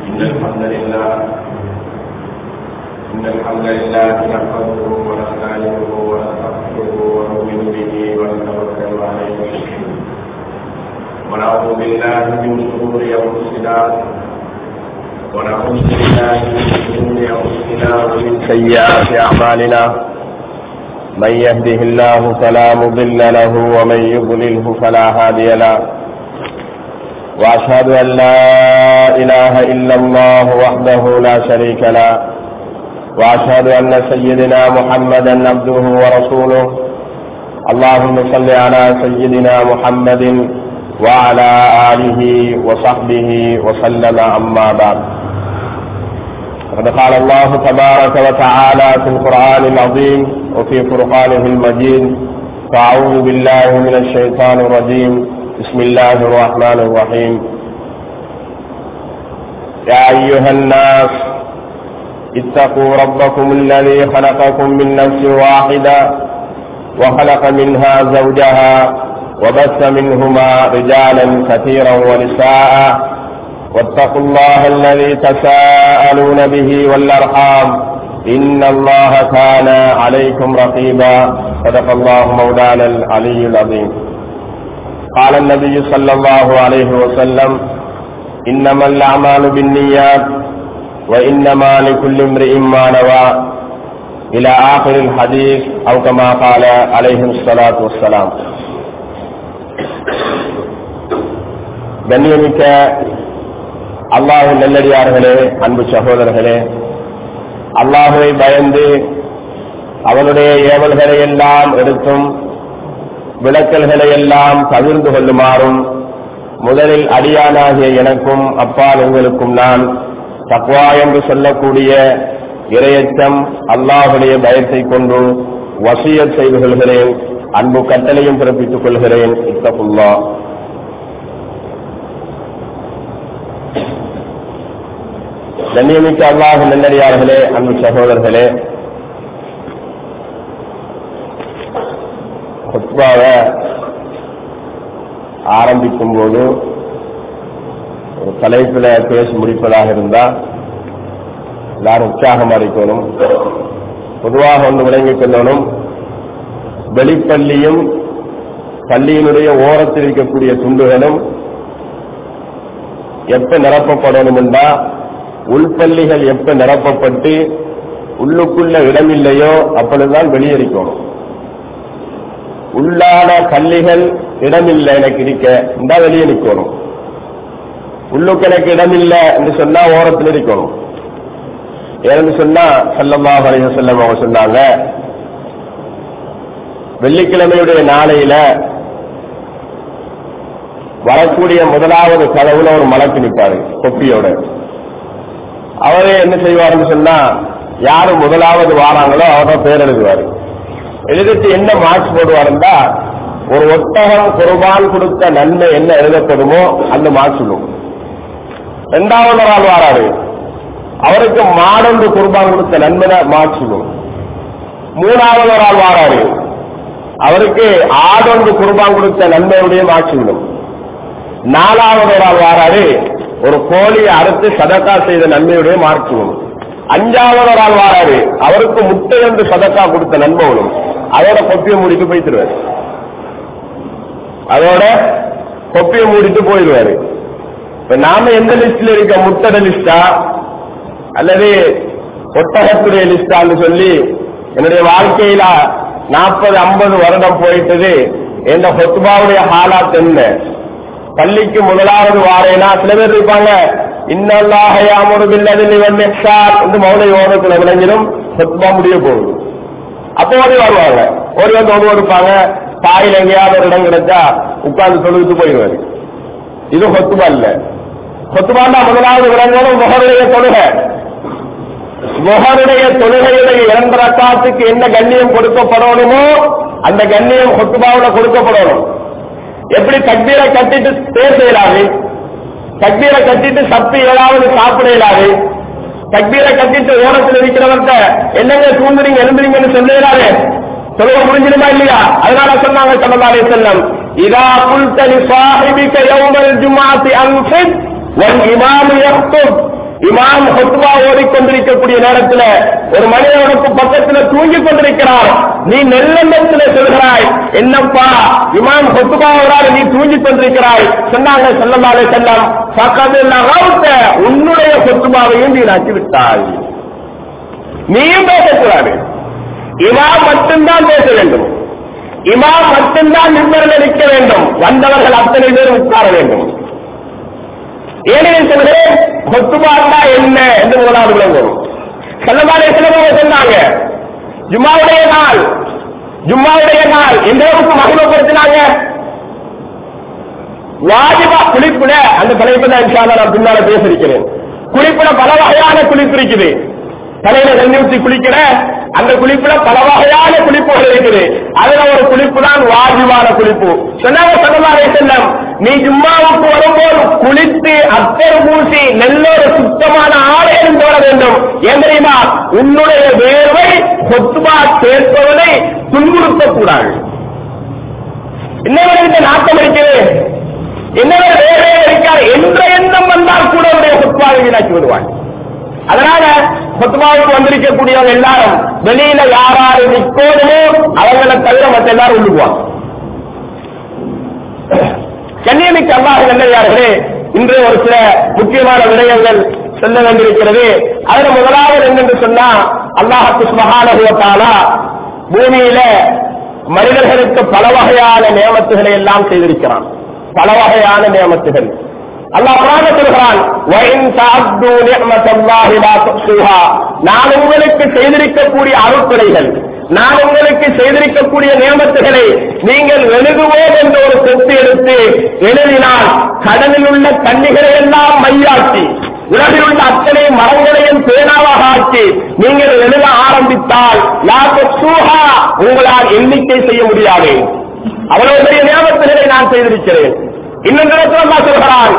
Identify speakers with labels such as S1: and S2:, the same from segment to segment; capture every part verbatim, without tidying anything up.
S1: إن الحمد لله إن الحمد لله نحمده ونستعينه ونستغفره ونؤمن به ونتوكل عليه ونعوذ بالله من شرور أنفسنا ونعوذ بالله من شرور أنفسنا ومن سيئات أعمالنا من يهده الله فلا مضل له ومن يضلله فلا هادي له وأشهد أن لا إله إلا الله وحده لا شريك له وأشهد أن سيدنا محمدا عبده ورسوله اللهم صل على سيدنا محمد وعلى آله وصحبه وسلم أما بعد فقد قال الله تبارك وتعالى في القرآن العظيم وفي فرقانه المجيد فأعوذ بالله من الشيطان الرجيم بسم الله الرحمن الرحيم يا أيها الناس اتقوا ربكم الذي خلقكم من نفس واحدة وخلق منها زوجها وبث منهما رجالا كثيرا ونساء واتقوا الله الذي تساءلون به والأرحام إن الله كان عليكم رقيبا صدق الله مولانا العلي العظيم قال النبي صلى الله عليه وسلم إنما الأعمال بالنيات وإنما لكل امرئ ما نوى إلى آخر الحديث أو كما قال عليه الصلاة والسلام. கண்ணியமிக்க அல்லாஹ்வின் நல்லடியார்களே, அன்பு சகோதரர்களே, அல்லாஹ்வை பயந்து அவனுடைய ஏவல்களை எல்லாம் எடுத்தும் விளக்கல்களை எல்லாம் தவிர்த்து கொள்ளுமாறும் முதலில் அடியானாகிய எனக்கும் அப்பால் உங்களுக்கும் நான் தக்வா என்று சொல்லக்கூடிய இறையச்சம் அல்லாஹ்வுடைய பயத்தை கொண்டு வசியத் செய்து கொள்கிறேன். அன்பு கட்டளையும் பிறப்பித்துக் கொள்கிறேன். இத்தகுல்லாஹ். கண்ணியமிக்க அல்லாஹ் நல்லடியார்களே, அன்பு சகோதரர்களே, குத்பாவை ஆரம்பிக்கும் போது ஒரு தலைப்பில் பேசி முடிப்பதாக இருந்தால் எல்லாரும் உற்சாகமாக இருக்கணும். பொதுவாக ஒன்று விளங்கிக் கொள்ளணும், வெளிப்பள்ளியும் பள்ளியினுடைய ஓரத்தில் இருக்கக்கூடிய துண்டுகளும் எப்ப நிரப்பப்படணும் என்றா, உள்பள்ளிகள் எப்ப நிரப்பப்பட்டு உள்ளுக்குள்ள இடமில்லையோ அப்பொழுதுதான் வெளியேறிக்கணும். உள்ளான பள்ளிகள் இடமில்லை எனக்கு இருக்க இருந்தா வெளியே நிற்கணும். உள்ளுக்கு எனக்கு இடமில்லை என்று சொன்னா ஓரத்தில் இருக்கணும். ஏன்னு சொன்னா ஸல்லல்லாஹு அலைஹி வஸல்லம் அவங்க சொன்னாங்க, வெள்ளிக்கிழமையுடைய நாளையில வரக்கூடிய முதலாவது கதவுல ஒரு மலக்கு நிற்பாரு கொப்பியோட. அவரே என்ன செய்வாருன்னு சொன்னா, யாரு முதலாவது வாராங்களோ அவரை பேர் எழுதுவாரு. எழுதிட்டு என்ன மார்க்ஸ் போடுவாருந்தா, ஒரு ஒட்டகம் குர்பான் கொடுத்த நன்மை என்ன எழுதப்படுமோ அந்த மார்க்ஸ் சொல்லும். இரண்டாவது ஆள் வாராரு, அவருக்கு மாடொன்று குர்பான் கொடுத்த நன்மை மார்க்ஸ் சொல்லும். மூணாவது ஒரு ஆள் வாராரு, அவருக்கு ஆடொன்று குர்பான் கொடுத்த நன்மையுடைய மார்க்ஸ் சொல்லும். நாலாவது ஒரு ஆள் வாராரு, ஒரு கோழியை அறுத்து சதக்கா செய்த நன்மையுடைய மார்க்ஸ் சொல்லும். அஞ்சாவது ஒரு ஆள் வாராரு, அவருக்கு முட்டை என்று சதக்கா கொடுத்த நன்மை வரும். அதோட கொப்பியை மூடிட்டு போயிடுவாரு. அதோட கொப்பியை மூடிட்டு போயிடுவாரு. இப்ப நாம எந்த லிஸ்ட்ல இருக்க, முட்டை லிஸ்டா அல்லது ஒட்டகத்துடைய லிஸ்டான்னு சொல்லி என்னுடைய வாழ்க்கையில நாற்பது ஐம்பது வருடம் போயிட்டது. எந்த ஹுத்பாவுடைய ஹாலாத் என்ன? பள்ளிக்கு முதலாவது வாரேனா சில பேர் இருப்பாங்க, இன்னல்லாஹ யஅமுரு பில்-அத்லி வல்-இஹ்சான் என்று மௌலை ஓரத்துல விளங்கிடும். ஹுத்பா முடிய போகுது. அப்போ ஓடி வருவாங்க, ஓடி வந்து ஓடி கொடுப்பாங்க. தாயில் எங்கேயாவது ஒரு இடம் கிடைச்சா உட்கார்ந்து தொழுவிட்டு போயிடுவாரு. இது ஹுத்பா இல்ல. ஹுத்பாண்டா முதலாவது விளங்கணும் முஹருடைய தொழுகை. முஹருடைய தொழுகையுடைய இரண்டு ரக்காத்துக்கு என்ன கண்ணியம் கொடுக்கப்படணுமோ அந்த கண்ணியம் ஹுத்பாவுல கொடுக்கப்படணும். எப்படி தக்பீரை கட்டிட்டு பேச இயலாது, தக்பீரை கட்டிட்டு சப்பி ஏழாவது சாப்பிட இயலாது, தக்பீரை கட்டிட்டு ஓரத்தில் இருக்கிறவர்கிட்ட என்னங்க தூங்குறீங்க எழுந்துறீங்கன்னு சொல்லுறாரு, சொல்ல முடிஞ்சிருமா இல்லையா? அதனால சொன்னாங்க ஸல்லல்லாஹு அலைஹி வஸல்லம், இதா குல்த லி ஸாஹிபிக யௌமல் ஜும்ஆத்தி அன்ஃபித் வல் இமாமு யக்துப் இமாம் ஹுத்பா ஓடிக்கொண்டிருக்கக்கூடிய நேரத்தில் ஒரு மனிதனுக்கு பக்கத்தில் தூங்கிக் கொண்டிருக்கிறார். நீ நெல்லெண்ணத்தில் சொல்கிறாய், என்னப்பா இமாம் ஹுத்பாவோட நீ தூங்கிக் கொண்டிருக்கிறாய். சொன்னாங்க ஸல்லல்லாஹு அலைஹி வஸல்லம், ஃபகத் லகவ்த, உன்னுடைய ஹுத்பாவையும் வீணாக்கி விட்டாய். நீயும் பேசக்கூடாது. இமாம் மட்டும்தான் பேச வேண்டும். இமாம் மட்டும்தான் மிம்பரில் நிற்க வேண்டும். வந்தவர்கள் அத்தனை பேர் உட்கார வேண்டும். ஏனெனில் சொல்கிறேன், ஹுத்பா என்ன என்று முதலாவது விளங்கும். ஸல்லல்லாஹு அலைஹி வஸல்லம் சொன்னாங்க, ஜும்மாவுடைய நாள் ஜும்மாவுடைய நாள் எந்த அளவுக்கு மகிமைப்படுத்தினாங்க. வாஜிபா குளிப்புல, அந்த தலைப்பு தான் இன்ஷா அல்லாஹ் நான் பின்னால பேச இருக்கிறேன். குளிப்புல பல வகையான குளிப்பு இருக்குது. தலையில தண்ணி ஊற்றி குளிக்கிற அந்த குளிப்புல பல வகையான குளிப்புகள் இருக்குது. அதுல ஒரு குளிப்பு தான் வாஜிபான குளிப்பு. சொன்னாங்க ஸல்லல்லாஹு அலைஹி வஸல்லம், நீ ஜும்மாவுக்கு வரும்போது குளித்து அத்தர் பூசி நல்லொரு சுத்தமான ஆடை இருந்து வர வேண்டும். ஏன் தெரியுமா? உன்னுடைய வேர்வை ஹுத்பா கேட்பவனை துன்புறுத்தக்கூடாது. என்னவரை இந்த நாட்டம் இருக்கிறது, என்னவரை வேறே இருக்கார் என்ற எண்ணம் வந்தால் கூட உடைய ஹுத்பாவை வீணாக்கி விடுவான். அதனால ஹுத்பாவுக்கு வந்திருக்கக்கூடியவங்க எல்லாரும் வெளியில யாராரு நிற்கோதுமோ அவங்களை தவிர மற்ற எல்லாரும் உள்ளுக்குவாங்க. கண்ணியமிக்க அல்லாஹ் நல்லடியார்களே, இன்று ஒரு சில முக்கியமான விடயங்கள் சொல்ல வேண்டியிருக்கிறது. அதுல முதலாவது என்னென்று சொன்னா, அல்லாஹ் சுப்ஹானஹு வ தஆலா பூமியில மனிதர்களுக்கு பல வகையான நியமத்துகளை எல்லாம் செய்திருக்கிறான். பல வகையான நியமத்துகள் அல்லாஹ் குர்ஆன்ல சொல்கிறான், வஇன் தஅது நிஅமத்தல்லாஹி லா துஹ்ஸூஹா, நான் உங்களுக்கு செய்திருக்கக்கூடிய அருட்கொடைகள், நான் உங்களுக்கு செய்திருக்கக்கூடிய நியமத்துகளை நீங்கள் எழுதுவோம் என்ற ஒரு சொத்து எடுத்து எழுதினால் கடலில் உள்ள தண்ணிகளை எல்லாம் மையாக்கி உலகில் உள்ள அத்தனை மரங்களையும் பேனாவாக ஆக்கி நீங்கள் எழுத ஆரம்பித்தால் லா துஹ்ஸூஹா, உங்களால் எண்ணிக்கை செய்ய முடியாது. அவ்வளவு பெரிய நியமத்துகளை நான் செய்திருக்கிறேன். இன்னொரு இடத்துல அல்லாஹ் சொல்கிறான்,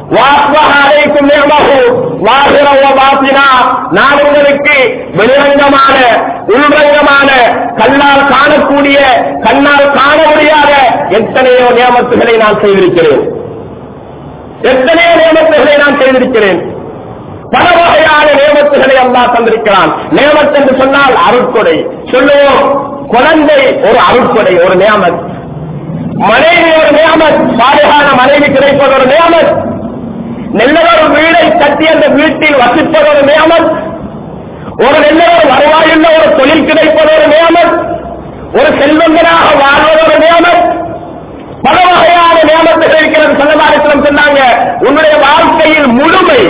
S1: நான் உங்களுக்கு வெளிரங்கமான உள்ரங்கமான கண்ணால் காணக்கூடிய கண்ணால் காண முடியாத எத்தனையோ நியமத்துகளை நான் செய்திருக்கிறேன். எத்தனையோ நியமத்துகளை நான் செய்திருக்கிறேன். பல வகையான நியமத்துகளை அல்லாஹ் தந்திருக்கிறான். நியமத் என்று சொன்னால் அருட்கொடை. சொல்லுவோம், குழந்தை ஒரு அருட்கொடை, ஒரு நியமத். மனைவி ஒரு நியமத், சாலிஹான மனைவி கிடைப்பது ஒரு நியமத். நல்லொரு வீடை கட்டி அந்த வீட்டில் வசிப்பது ஒரு நியமத். ஒரு நல்லொரு வருவாயுள்ள ஒரு தொழில் கிடைப்பது ஒரு நியமத். ஒரு செல்வந்தனாக வாழ்வது ஒரு நியமத். பல வகையான நியமத்துகள் இருக்கிறது. ஸல்லல்லாஹு அலைஹி வஸல்லம் சொன்னாங்க, உன்னுடைய வாழ்க்கையில் முழுமை,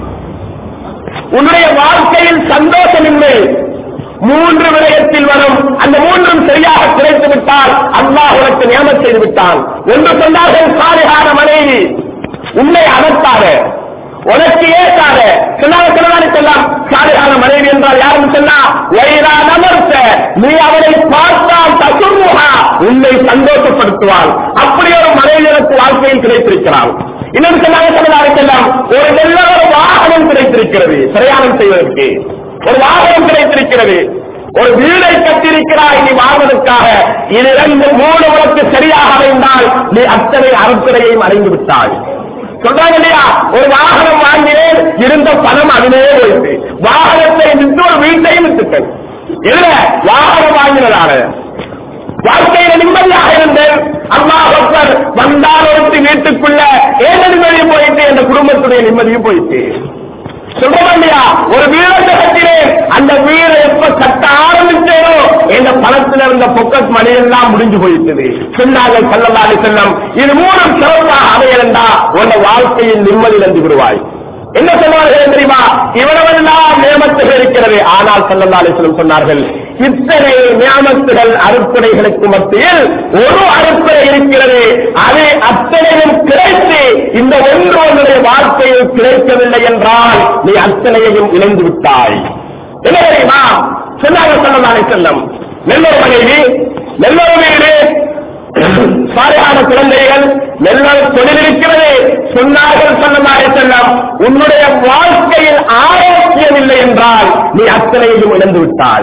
S1: உன்னுடைய வாழ்க்கையில் சந்தோஷமின்மை மூன்று விடயத்தில் வரும். அந்த மூன்றும் சரியாக குறைத்து விட்டால் அல்லாஹ் உனக்கு நியமத் செய்து விட்டான். ஒன்று சொன்னார்கள், சாலிஹான மனைவி, உன்னை அடர்த்தாத, உனக்கு ஏற்காத. சொன்னாங்க சாலிஹான மனைவி என்றால் யாருன்னு சொன்னா, வைரா நமர்த்த, நீ அவனை பார்த்தால் தசுமுகா, உன்னை சந்தோஷப்படுத்துவாள். அப்படி ஒரு மனைவி எனக்கு வாழ்க்கையில் கிடைத்திருக்கிறாள். இன்னொரு சொன்னாங்க, ஒரு நல்ல ஒரு வாகனம் கிடைத்திருக்கிறது பிரயாணம் செய்வதற்கு, ஒரு வாகனம் கிடைத்திருக்கிறது. ஒரு வீடை கட்டியிருக்கிறாய் நீ வாழ்வதற்காக. இது இரண்டு மூணு உனக்கு சரியாக அமைந்தால் நீ அத்தனை அறுத்துறையையும் அடைந்து விட்டாய். சொல்றாங்க இல்லையா, ஒரு வாகனம் வாங்கினேன், இருந்த பணம் அதிலே போயிட்டு வாகனத்தை விட்டு ஒரு வீட்டையும் விட்டுட்டேன். இல்ல, வாகனம் வாங்கினதான வாழ்க்கையில நிம்மதியாக இருந்தேன். அல்லாஹ் அக்பர் வந்தால் ஒருத்தி வீட்டுக்குள்ள ஏன் நிம்மதியும் போயிட்டு, என்ற குடும்பத்துடைய நிம்மதியும் போயிட்டு. சொல்றோம் இல்லையா, ஒரு வீடை கட்டினேன், அந்த வீடை எப்ப கட்ட ஆரம்பிச்சேனோ என்ற பணத்தில் இருந்த பொக்கட் மணி எல்லாம் முடிஞ்சு போயிட்டது. சொன்னாங்க ஸல்லல்லாஹு அலைஹி வஸல்லம், இது மூலம் சிறப்பாக அமையலண்டா உன் வாழ்க்கையில் நிம்மதி இழந்து விடுவாய். என்ன சொன்னார்கள் தெரியுமா, இவ்வளவெல்லாம் நியமத்துகள் இருக்கிறது. ஆனால் ஸல்லல்லாஹு அலைஹி வஸல்லம் சொன்னார்கள், இத்தனை நியமத்துகள் அருட்கொடைகளுக்கு மத்தியில் ஒரு அருட்கொடை இருக்கிறது. அது அத்தனையும் கிடைத்து இந்த ஒன்று உன்னுடைய வாழ்க்கையில் கிடைக்கவில்லை என்றால் நீ அத்தனையையும் இழந்து விட்டாய். என்ன தெரியுமா சொன்னாங்க ஸல்லல்லாஹு அலைஹி வஸல்லம், நல்லொரு மனைவி, நல்லொரு வீடு, சாலிஹான குழந்தைகள், நல்லொரு தொழில் இருக்கிறது. சொன்னார்கள் ஸல்லல்லாஹு அலைஹி வஸல்லம், உன்னுடைய வாழ்க்கையில் ஆரோக்கியம் இல்லை என்றால் நீ அத்தனையையும் இழந்து விட்டாய்.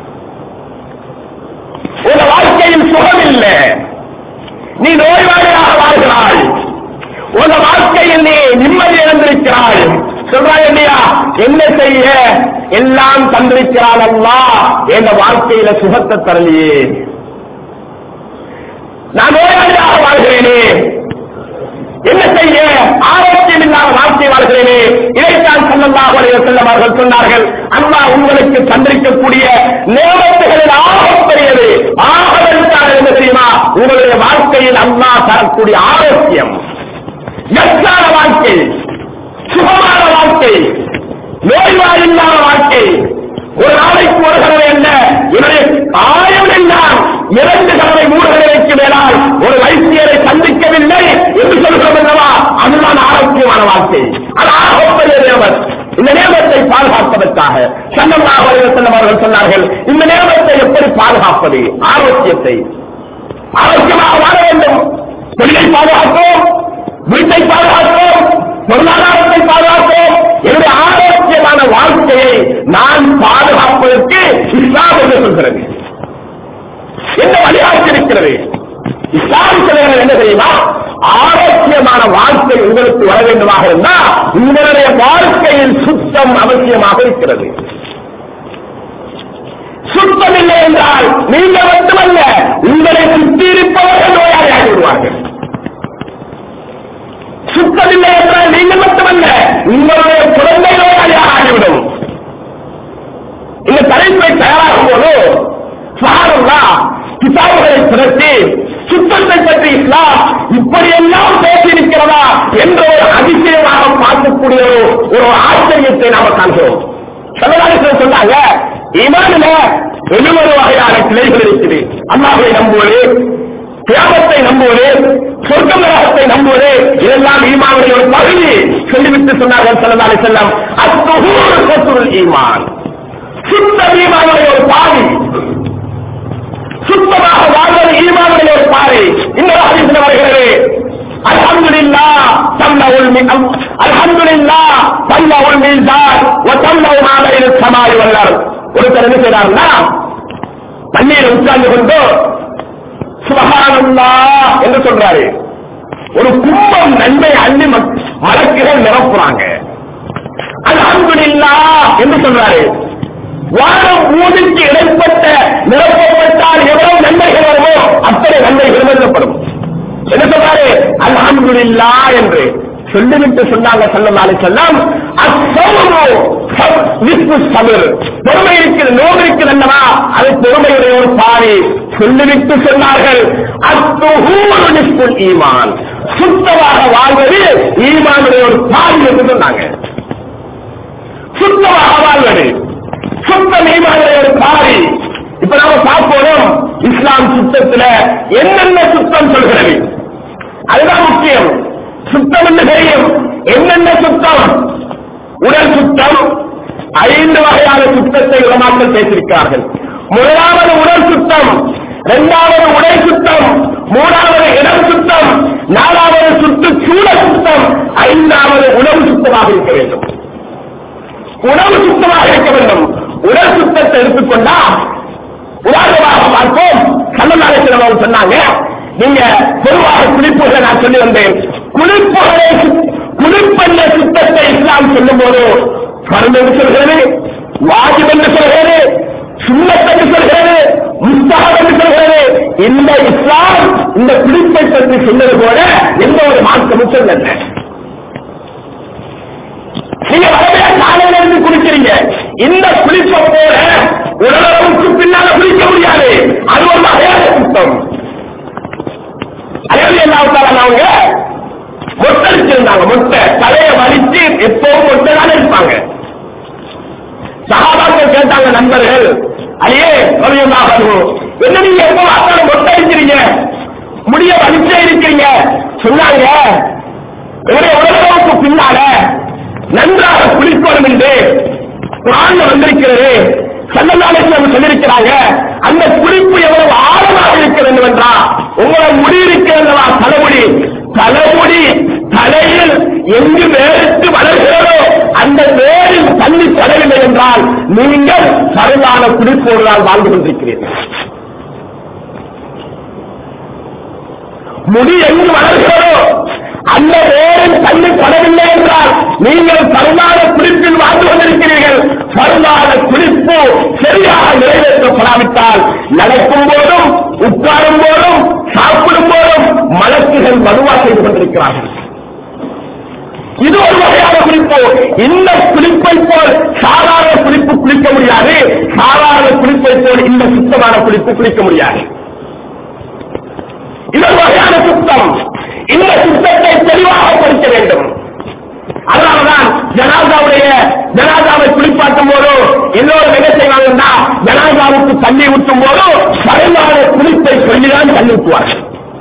S1: உன் வாழ்க்கையில் சுகம் இல்லை, நீ நோய்வாளியாக வாழ்கிறாய். உன் வாழ்க்கையில் நீ நிம்மதி இழந்திருக்கிறாய். சொல்றாங்க இல்லையா, என்ன செய்ய எல்லாம் தந்திருக்கிறான் அல்லாஹ் என்ற வாழ்க்கையில சுகத்தை தரலையே, நான் நோயாளியாக வாழ்கிறேனே, என்ன செய்ய ஆரோக்கியம் இல்லாத வாழ்க்கை வாழ்கிறேனே. இதைத்தான் ஸல்லல்லாஹு அலைஹி வஸல்லம் அவர்கள் சொன்னார்கள், அல்லாஹ் உங்களுக்கு தந்திருக்கக்கூடிய நேமத்துகளில் ஆகப்பெரியது ஆகவென்றால் என்ன தெரியுமா, உங்களுடைய வாழ்க்கையில் அல்லாஹ் தரக்கூடிய ஆரோக்கியம், யஸ்ஸான வாழ்க்கை, சுகமான வாழ்க்கை, நோய்வாய் இல்லாத வாழ்க்கை. ஒரு நாளைக்கு ஒரு தடவை என்ன இவரை ஆயிரம் எல்லாம் இரண்டு தடவை மூன்று தடவைக்கு மேலால் ஒரு வைத்தியரை சந்திக்கவில்லை என்று சொல்கிறோம் அல்லவா, அதுதான் ஆரோக்கியமான வாழ்க்கை. அது ஆகப்பெரிய நேமத். இந்த நேமத்தை பாதுகாப்பதற்காக ஸல்லல்லாஹு அலைஹி வஸல்லம் அவர்கள் சொன்னார்கள், இந்த நேமத்தை எப்படி பாதுகாப்பது, ஆரோக்கியத்தை ஆரோக்கியமாக வாழ வேண்டும். தொழிலை பாதுகாப்போம், வீட்டை பாதுகாப்போம், பொருளாதாரத்தை பாதுகாப்போம். என்னுடைய ஆரோக்கியமான வாழ்க்கையை நான் பாதுகாப்பதற்கு இஸ்லாம் என்று சொல்கிறது, என்ன வழிகாட்டி இருக்கிறது. இஸ்லாம் சொல்கிறது என்ன தெரியுமா, ஆரோக்கியமான வாழ்க்கை உங்களுக்கு வர வேண்டுமாக இருந்தால் உங்களுடைய வாழ்க்கையில் சுத்தம் அவசியமாக இருக்கிறது. சுத்தம் இல்லை என்றால் நீங்கள் மட்டுமல்ல, உங்களை சுற்றி இருப்பவர்கள் நோயாளியாகி விடுவார்கள். சுத்தமில்லை என்றால் நீங்கள் மட்டுமல்ல, உங்களுடைய குழந்தை நோயாளியாக ஆகிவிடும். இந்த தலைப்பை தயாராகும் போது கிதாபுகளை திரட்டி சுத்தத்தை பற்றி இஸ்லாம் இப்படியெல்லாம் பேசியிருக்கிறதா என்ற ஒரு அதிசயமாக பார்க்கக்கூடிய ஒரு ஆச்சரியத்தை நாம காண்கிறோம். சல்லல்லாஹு சொன்னாங்க, ஈமானில எழுபது வகையான கிளைகள் இருக்குது. அல்லாஹ்வை நம்புவது, கியாமத்தை நம்புவது, சொர்க்க நரகத்தை நம்புவது, இதெல்லாம் ஈமானுடைய ஒரு பகுதி சொல்லிவிட்டு சொன்னார்கள் ஸல்லல்லாஹு அலைஹி வஸல்லம், அத்-துஹூர் ஷத்ருல் ஈமான், சுத்த ஈமானுடைய ஒரு பாதி, சுத்தமாக வாழ்வது ஈமானுடைய ஒரு பாதி. இன்னொரு ஹதீஸ்ல வருகிறது, அல்ஹம்துலில்லாஹ் தம்லவுல் மின் அல்ஹம்துலில்லாஹ் தம்லவுல் மீசான் வ தம்லவு மா பைன ஸமாஇ வல் அர்த். ஒருத்தர் என்ன செய்றாருன்னா தண்ணீரை உட்கார்ந்து கொண்டு சுப்ஹானல்லாஹ் என்று சொல்றாரு. ஒரு கும்பம் நன்மை அள்ளி மலக்குகள் நிரப்புறாங்க. அல்ஹம்துலில்லாஹ் என்று சொல்றாரு. வானம் பூமிக்கு இடைப்பட்ட நிரப்பப்பட்டால் எவ்வளவு நன்மைகள் வருமோ அத்தனை நன்மைகள் நிரப்பப்படும். என்ன சொல்றாரு, அல்ஹம்துலில்லாஹ் என்று சொல்லிவிட்டு சொன்னாங்க ஸல்லல்லாஹு அலைஹி வஸல்லம், அஸ்ஸப்ரு நிஸ்ஃபு ஸப்ர், பொறுமை இருக்கிற நோய் இருக்கிறது அல்லவா, அது பொறுமையுடைய ஒரு பாதி. சொல்லிவிட்டு சொன்னார்கள், அத்-துஹூர் நிஸ்ஃபுல் ஈமான், சுத்தமாக வாழ்வது ஈமானுடைய ஒரு பாதி என்று சொன்னாங்க. சுத்தமாக வாழ்வது சுத்தம் ஈமானுடைய ஒரு பாதி. இப்ப நாம பார்ப்போம் இஸ்லாம் சுத்தத்துல என்னென்ன சுத்தம் சொல்கிறது, அதுதான் முக்கியம். சுத்தம் என்று தெரியும், என்னென்ன சுத்தம். உடல் சுத்தம், ஐந்து வகையான சுத்தத்தை உலமாக்கள் பேசியிருக்கிறார்கள். முதலாவது உடல் சுத்தம், இரண்டாவது உடை சுத்தம், மூணாவது இடம் சுத்தம், நாலாவது சுற்றுச்சூழல் சுத்தம், ஐந்தாவது உணவு சுத்தமாக இருக்க வேண்டும். உணவு சுத்தமாக இருக்க வேண்டும். உடல் சுத்தத்தை எடுத்துக்கொண்டா உதாரணமாக பார்ப்போம். ஸல்லல்லாஹு அலைஹி வஸல்லம் சொன்னாங்க, நீங்க பொதுவாக குளிப்புகளை நான் சொல்லி வந்தேன். குளிப்புகளை குளிப்பெண்ண சுத்தத்தை இஸ்லாம் சொல்லும் போது ஃபர்து என்று சொல்கிறது, வாஜிப் என்று சொல்கிறது, சுன்னத் என்று சொல்கிறது, முஸ்தஹப் என்று சொல்கிறது. இந்த இஸ்லாம் இந்த குளிப்பை பற்றி சொன்னது போல எந்த ஒரு மாற்றமும் சொல்லல. நீங்க வரவே காலையில இருந்து குளிக்கிறீங்க, இந்த குளிப்பை போல உடலுக்கு பின்னால குளிக்க முடியாது. அது ஒரு வகையான சுத்தம். அதே அவங்க மொட்டடிச்சிருந்தாங்க, மொட்டை தலையை வலிச்சு எப்பவும் மொட்டை தானே இருப்பாங்க. சஹாபாக்கள் கேட்டாங்க, நண்பர்கள், அதையே என்ன நீங்க எப்போ அத்தனை மொட்டை அடிக்கிறீங்க, முடிய வலிச்சே இருக்கிறீங்க சொன்னாங்க. என்னுடைய உடலுக்கு பின்னால நன்றாக குளிக்கணும் என்று குர்ஆன்ல வந்திருக்கிறது. ஸல்லல்லாஹு அலைஹி வஸல்லம் சொல்லியிருக்கிறாங்க. அந்த குளிப்பு எவ்வளவு ஆழமாக இருக்க வேண்டும் என்றால், உங்களை முடி இருக்கிறதா தலைமுடி, தலைமுடி தலையில் எங்கு வேறுக்கு வளர்கிறதோ அந்த வேரில் தண்ணி படவில்லை என்றால் நீங்கள் சரியான குளிப்போடுதான் வாழ்ந்து கொண்டிருக்கிறீர்கள். முடி எங்கு வளர்கிறதோ அந்த வேரில் தண்ணி படவில்லை என்றால் நீங்கள் சரியான குளிப்பில் வாழ்ந்து கொண்டிருக்கிறீர்கள். பரந்தான குளிப்பு சரியாக நிறைவேற்றப்படாவிட்டால் நடக்கும் போதும் உட்காரும் போதும் சாப்பிடும் போதும் மலக்குகள் மதுவா செய்து கொண்டிருக்கிறார்கள். இது ஒரு வகையான குளிப்பு. இந்த குளிப்பை போல் சாதாரண குளிப்பு குளிக்க முடியாது, சாதாரண குளிப்பை போல் இந்த சுத்தமான குளிப்பு குளிக்க முடியாது. இது ஒரு வகையான சுத்தம். இந்த சுத்தத்தை தெளிவாக படிக்க வேண்டும். அதனாலதான் ஜனாதாவுடைய ஜனாதாவை குளிப்பாட்டும் போதோ எல்லோரும் என்ன செய்வாங்கன்னா ஜனாதாவுக்கு தண்ணி ஊற்றும் போதோ பரந்தான குளிப்பை சொல்லிதான் தண்ணி ஊற்றுவார்கள்.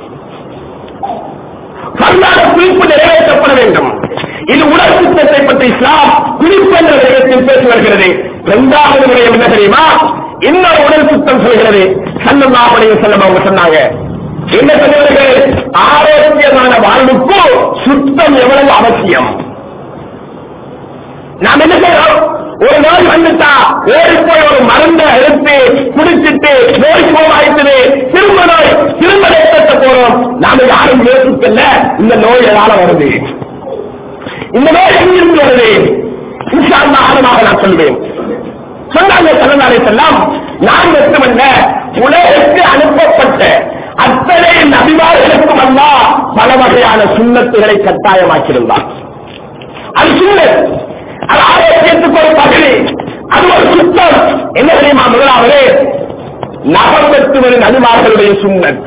S1: பரந்தான குளிப்பு நிறைவேற்றப்பட வேண்டும். இது உடல் சுத்தத்தை பற்றி இஸ்லாம் குளிப்பு என்ற விடயத்தில் பேசி வருகிறது. இரண்டாவது விடயம் என்ன தெரியுமா? இன்னொரு உடல் சுத்தம் சொல்கிறது. ஸல்லல்லாஹு அலைஹி வஸல்லம் அவங்க சொன்னாங்க, என்ன சொன்னவர்கள்? ஆரோக்கியமான வாழ்வுக்கு சுத்தம் எவ்வளவு அவசியம். நாம் என்ன செய்யறோம்? ஒரு நோய் வந்துட்டா ஓடி போய் ஒரு மருந்தை எடுத்து குடிச்சிட்டு நோய் போவாய்த்தது, திரும்ப நோய் திரும்ப ரத்தத்தை போறோம். நாம யாரும் யோசிக்கல இந்த நோய் எதால வருது, இந்த நோய் எங்கிருந்து வருது. இன்ஷா அல்லாஹ் ஆழமாக நான் சொல்வேன். சொன்னாங்க ஸல்லல்லாஹு அலைஹி வஸல்லம், நான் மட்டுமல்ல உலகிற்கு அனுப்பப்பட்ட அத்தனை நபிமார்களுக்கும் அல்லாஹ் பல வகையான சுன்னத்துகளை கட்டாயமாக்கியிருந்தார். அது சுன்னத், அது ஆரோக்கியத்துக்கு ஒரு பகுதி, அது ஒரு சுத்தம். என்ன தெரியுமா? முதலாவது நகம் வெட்டுவது நபிமார்களுடைய சுன்னத்.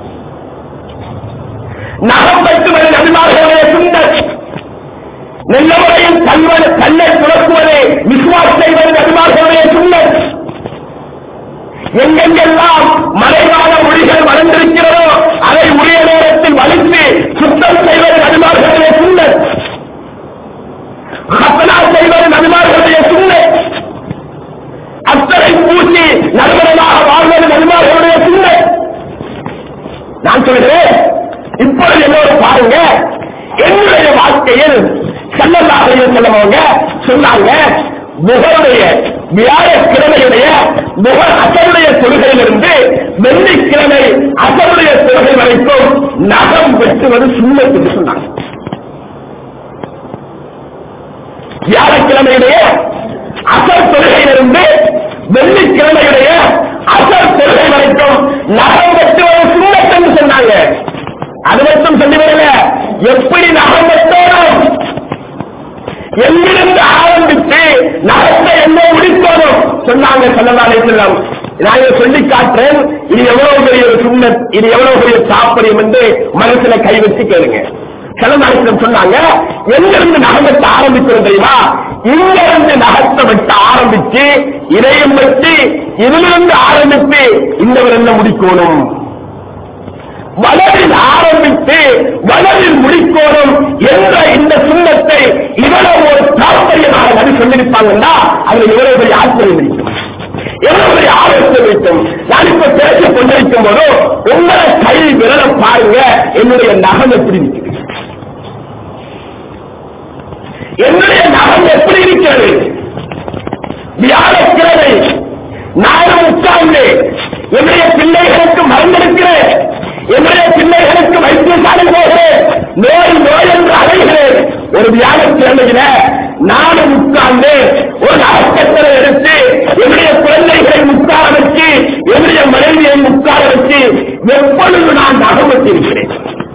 S1: நகம் வெட்டுவது நபிமார்களுடைய சுன்னத். நல்ல முறையில் கல்வன் கல்லை துறக்குவது விசுவாஸ் செய்வது நபிமார்களுடைய சுன்னத். எங்கெங்கெல்லாம் மறைவான மொழிகள் வளர்ந்திருக்கிறதோ அதை உரிய நேரத்தில் வலித்து சுத்தம் செய்வது நபிமார்களுடைய சுன்னத். ஹத்னா செய்வது நபிமார்களுடைய சுன்னத். அத்தனை பூசி நடுவராக வாழ்வது நபிமார்களுடைய சுன்னத். நான் சொல்கிறேன், இப்பொழுது எல்லோரும் பாருங்க, என்னுடைய வாழ்க்கையில் ஸல்லல்லாஹு அலைஹி வஸல்லம் அவங்க சொன்னாங்க, முகருடைய வியாழக்கிழமையுடைய முகர் அசருடைய தொழுகையிலிருந்து வெள்ளிக்கிழமை அசருடைய தொழுகை வரைக்கும் நகம் வெட்டுவது சுன்னத் என்று சொன்னாங்க. வியாழக்கிழமையுடைய அசர் தொழுகையிலிருந்து வெள்ளிக்கிழமையுடைய அசர் தொழுகை வரைக்கும் நகம் வெட்டுவது சுன்னத் என்று சொன்னாங்க. அது மட்டும் சொல்லிவிடல, எப்படி நகம் வெட்டணும், எங்கிருந்து ஆரம்பித்து நகத்தை என்ன முடிக்கணும் சொன்னாங்க ஸல்லல்லாஹு அலைஹி வஸல்லம். நான் சொல்லி காட்டுறேன், இது எவ்வளவு பெரிய ஒரு சுன்னத், இது எவ்வளவு பெரிய தாற்பயம் என்று மனசுல கை வச்சு கேளுங்க. ஸல்லல்லாஹு அலைஹி வஸல்லம் சொன்னாங்க, எங்கிருந்து நகத்தை ஆரம்பிக்கிறோம் தெரியுமா? இங்கிருந்து நகத்தை வெட்ட ஆரம்பிச்சு இதையும் வெட்டி இதிலிருந்து ஆரம்பித்து இந்த என்ன முடிக்கணும், வளரில் ஆரம்பித்து வளரில் முடிக்கோடும் என்ற இந்த சுண்ணத்தை இவ்வளவு ஒரு தாற்பயமாக நபி சொல்லியிருப்பாங்கன்னா அதுல இவ்வளவு பெரிய ஆச்சரியம் இருக்கும், எவ்வளவு பெரிய ஆரோக்கியம் இருக்கும். நான் இப்ப பேசிக் கொண்டிருக்கும் போது உங்களை கை விரல பாருங்க, என்னுடைய நகம் எப்படி இருக்குது, என்னுடைய நகம் எப்படி இருக்கிறது. வியாழக்கிழமை நானும் உட்கார்ந்து என்னுடைய பிள்ளைகளுக்கு மறந்திருக்கிறேன், என்னுடைய பிள்ளைகளுக்கு வைத்தியசாலை போகிறேன், நோய் நோய் என்று அழைகிறேன். ஒரு வியாழக்கிழமையில நானும் உட்கார்ந்து ஒரு நகக்கட்டளை எடுத்து என்னுடைய குழந்தைகளை உட்கார வச்சு என்னுடைய மனைவியை உட்கார வச்சு எப்பொழுது நான் நகமத்திருக்கிறேன்,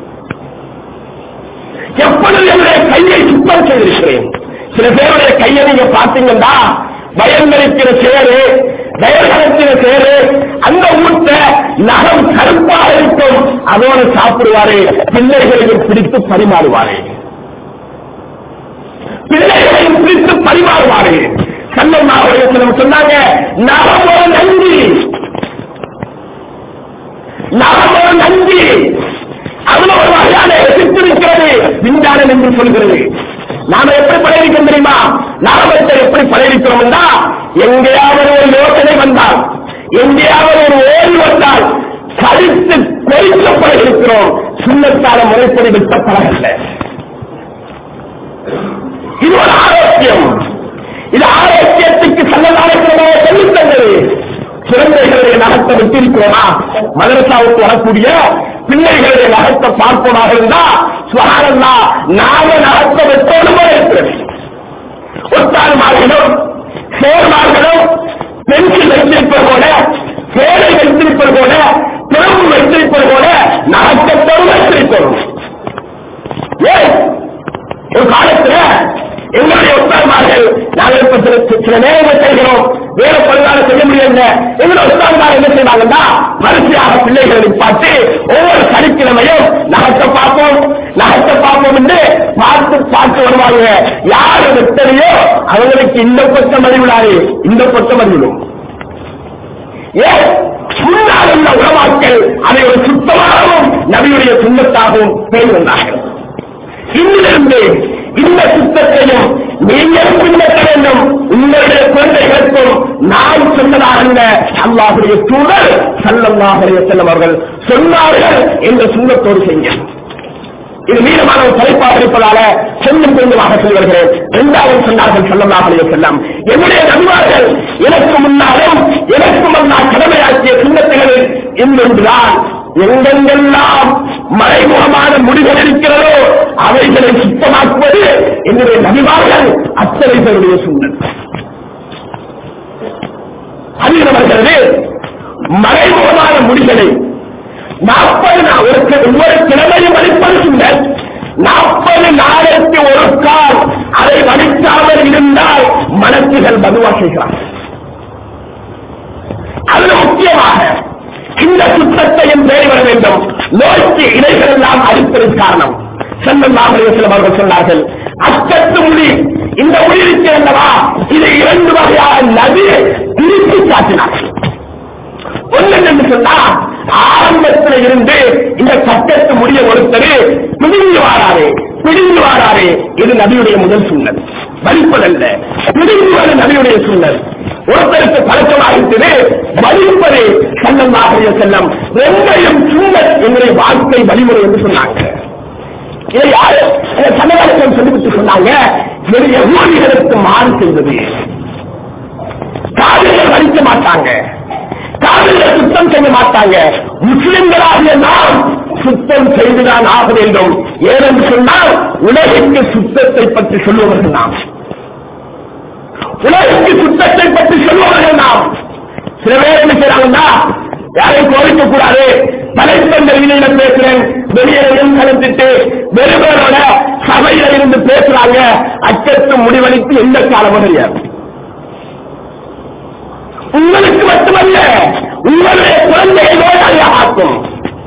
S1: எப்பொழுது என்னுடைய கையை சுத்தம் செய்திருக்கிறேன். சில பேருடைய கையை நீங்க பார்த்தீங்கன்னா பயன்படுத்தின சேரு தயர்கலத்தின சேரு அந்த ஊட்ட நகம் கருப்பாக இருக்கும், அதோடு சாப்பிடுவாரு, பிள்ளைகளையும் பிடித்து பரிமாறுவாரு, பிள்ளைகளையும் பிடித்து பரிமாறுவாரு. ஸல்லல்லாஹு அலைஹி வஸல்லம் சொன்னாங்க, நகம் ஒரு நன்றி, நகம் ஒரு நன்றி, அவ்வளவு ஒரு வகையான எதிர்த்திருக்கிறது விஞ்ஞானம் என்று சொல்கிறது. நாம எப்படி படைக்கிறோம் தெரியுமா? நாமத்தை எப்படி படைக்கிறோம் என்றால், எங்கேயாவது ஒரு யோசனை வந்தால், எங்கேயாவது ஒரு ஓய்வு வந்தால் கழித்து கொதிக்கப்பட இருக்கிறோம், சுண்ணத்தான முறைப்படி விட்டப்படவில்லை. இது ஒரு ஆரோக்கியம், இது ஆரோக்கியத்துக்கு ஸல்லல்லாஹு சொல்லித் தந்தது. குழந்தைகளுடைய நகத்தை விட்டிருக்கிறோமா? மதரசாவுக்கு வரக்கூடிய பிள்ளைகளுடைய நகத்தை பார்ப்பதாக இருந்தா சுபஹானல்லாஹ் நாம நகத்தை வெட்டோடு இருக்கிறது. ஒத்தால் மாறினோம் சேர்மார்களும் பென்சில் வைத்திருப்பது போல, சேலை வைத்திருப்பது போல, பிறப்பு வைத்திருப்பது போல நகத்தோடு வைத்திருக்கிறோம். ஏன் ஒரு காலத்துல எங்களுடைய உத்தாரமார்கள் நாங்கள் இப்ப சில நேரங்கள் செய்கிறோம், வேற பரிகாரம் செய்ய முடியல. எங்களுடைய உத்தாரமாக என்ன செய்வாங்கன்னா வரிசையாக பிள்ளைகளை பார்த்து ஒவ்வொரு சனிக்கிழமையும் நகத்தை பார்ப்போம் நகத்தை பார்ப்போம் என்று பார்த்து பார்த்து வருவாங்க. யாரு வெட்டலையோ அவங்களுக்கு இந்த பக்கம் அறிவிடாது, இந்த பக்கம் அறிவிடும். ஏன் முன்னால் உள்ள உலமாக்கள் அதை ஒரு சுத்தமாகவும் நபியுடைய சுண்ணத்தாகவும் பேர் வந்தார்கள். இன்றிலிருந்து இந்த சுத்தத்தையும் நீங்கள் பின்பற்ற வேண்டும். உங்களுடைய குழந்தைகளுக்கும் நான் சொன்னதாக அல்லாஹுடைய தூதர் ஸல்லல்லாஹு அலைஹி வஸல்லம் அவர்கள் சொன்னார்கள் என்ற சுண்ணத்தோடு செய்ய. இது மீதமான ஒரு தலைப்பாக இருப்பதால கொஞ்சம் கொஞ்சமாக சொல்லி வருகிறேன். இரண்டாவது சொன்னார்கள் ஸல்லல்லாஹு அலைஹி வஸல்லம், என்னுடைய நபிமார்கள் எனக்கு முன்னாலும் எனக்கு முன்னால் கடமையாக்கிய சுண்ணத்துகள் என்றுதான் எங்கெங்கெல்லாம் மறைமுகமான முடிவுகள் இருக்கிறதோ அவைகளை சுத்தமாக்குவது என்னுடைய நபிமார்கள் அத்தனை பேருடைய சுண்ணத். அதில் வருகிறது மறைமுகமான முடிவுகளை நாற்பது ஒவ்வொரு கிழமையும் வலிப்பது சுண்ணத். நாற்பது நாளைக்கு ஒரு கால் அதை வலிக்காமல் இருந்தால் மனசுகள் பதுவா செய்கிறார்கள். அதில் முக்கியமாக இந்த சுத்தத்தையும் தேடி வர வேண்டும். நோய்க்கு இடைகள் எல்லாம் அளிப்பதற்கு காரணம் ஸல்லல்லாஹு அலைஹி வஸல்லம் அவர்கள் சொன்னார்கள், அச்சத்து மொழி இந்த மொழி இருக்கிறல்லவா, இது இரண்டு வகையான நபி பிரித்து காட்டினார்கள். ஒன்று என்று சொன்னா ஆரம்பத்தில் இருந்து இந்த சட்டத்து முடிய ஒருத்தர் பிடிந்து வாராரு பிடிந்து வாராரு இது நபியுடைய முதல் சுண்ணத். வலிப்பதல்ல, பிடிங்குவது நபியுடைய சுண்ணத். ஒருத்தருக்கு பழக்கமாகிட்டது வலிப்பது ஸல்லல்லாஹு அலைஹி வஸல்லம் ரெண்டையும் சுண்ணத் எங்களுடைய வாழ்க்கை வழிமுறை என்று சொன்னாங்க. இதை யாரு சமகாலத்தில் சொல்லிவிட்டு சொன்னாங்க, வெளிய ஊழியர்களுக்கு மாறு செய்வது. காவிரிகள் வலிக்க மாட்டாங்க, காவிரிகளை சுத்தம் செய்ய மாட்டாங்க. முஸ்லிம்களாகிய நாம் சுத்தம் செய்துதான் ஆக வேண்டும். ஏனென்று சொன்னால் உலகிற்கு சுத்தத்தை பற்றி சொல்லுவர்கள் நாம், உலகிற்கு சுத்தத்தை பற்றி சொல்லுவர்கள் நாம். சில பேர் என்ன செய்யறாங்கன்னா, யாரையும் கோரிக்க கூடாது, தலைப்பந்த வெளியில பேசுறேன், வெளியிலையும் கலந்துட்டு வெறுமையோட சபையில இருந்து பேசுறாங்க. அச்சத்து முடிவளித்து எந்த காலமும் தெரியாது. உங்களுக்கு மட்டுமல்ல, உங்களுடைய குழந்தையை நோயாளியாக ஆக்கும்.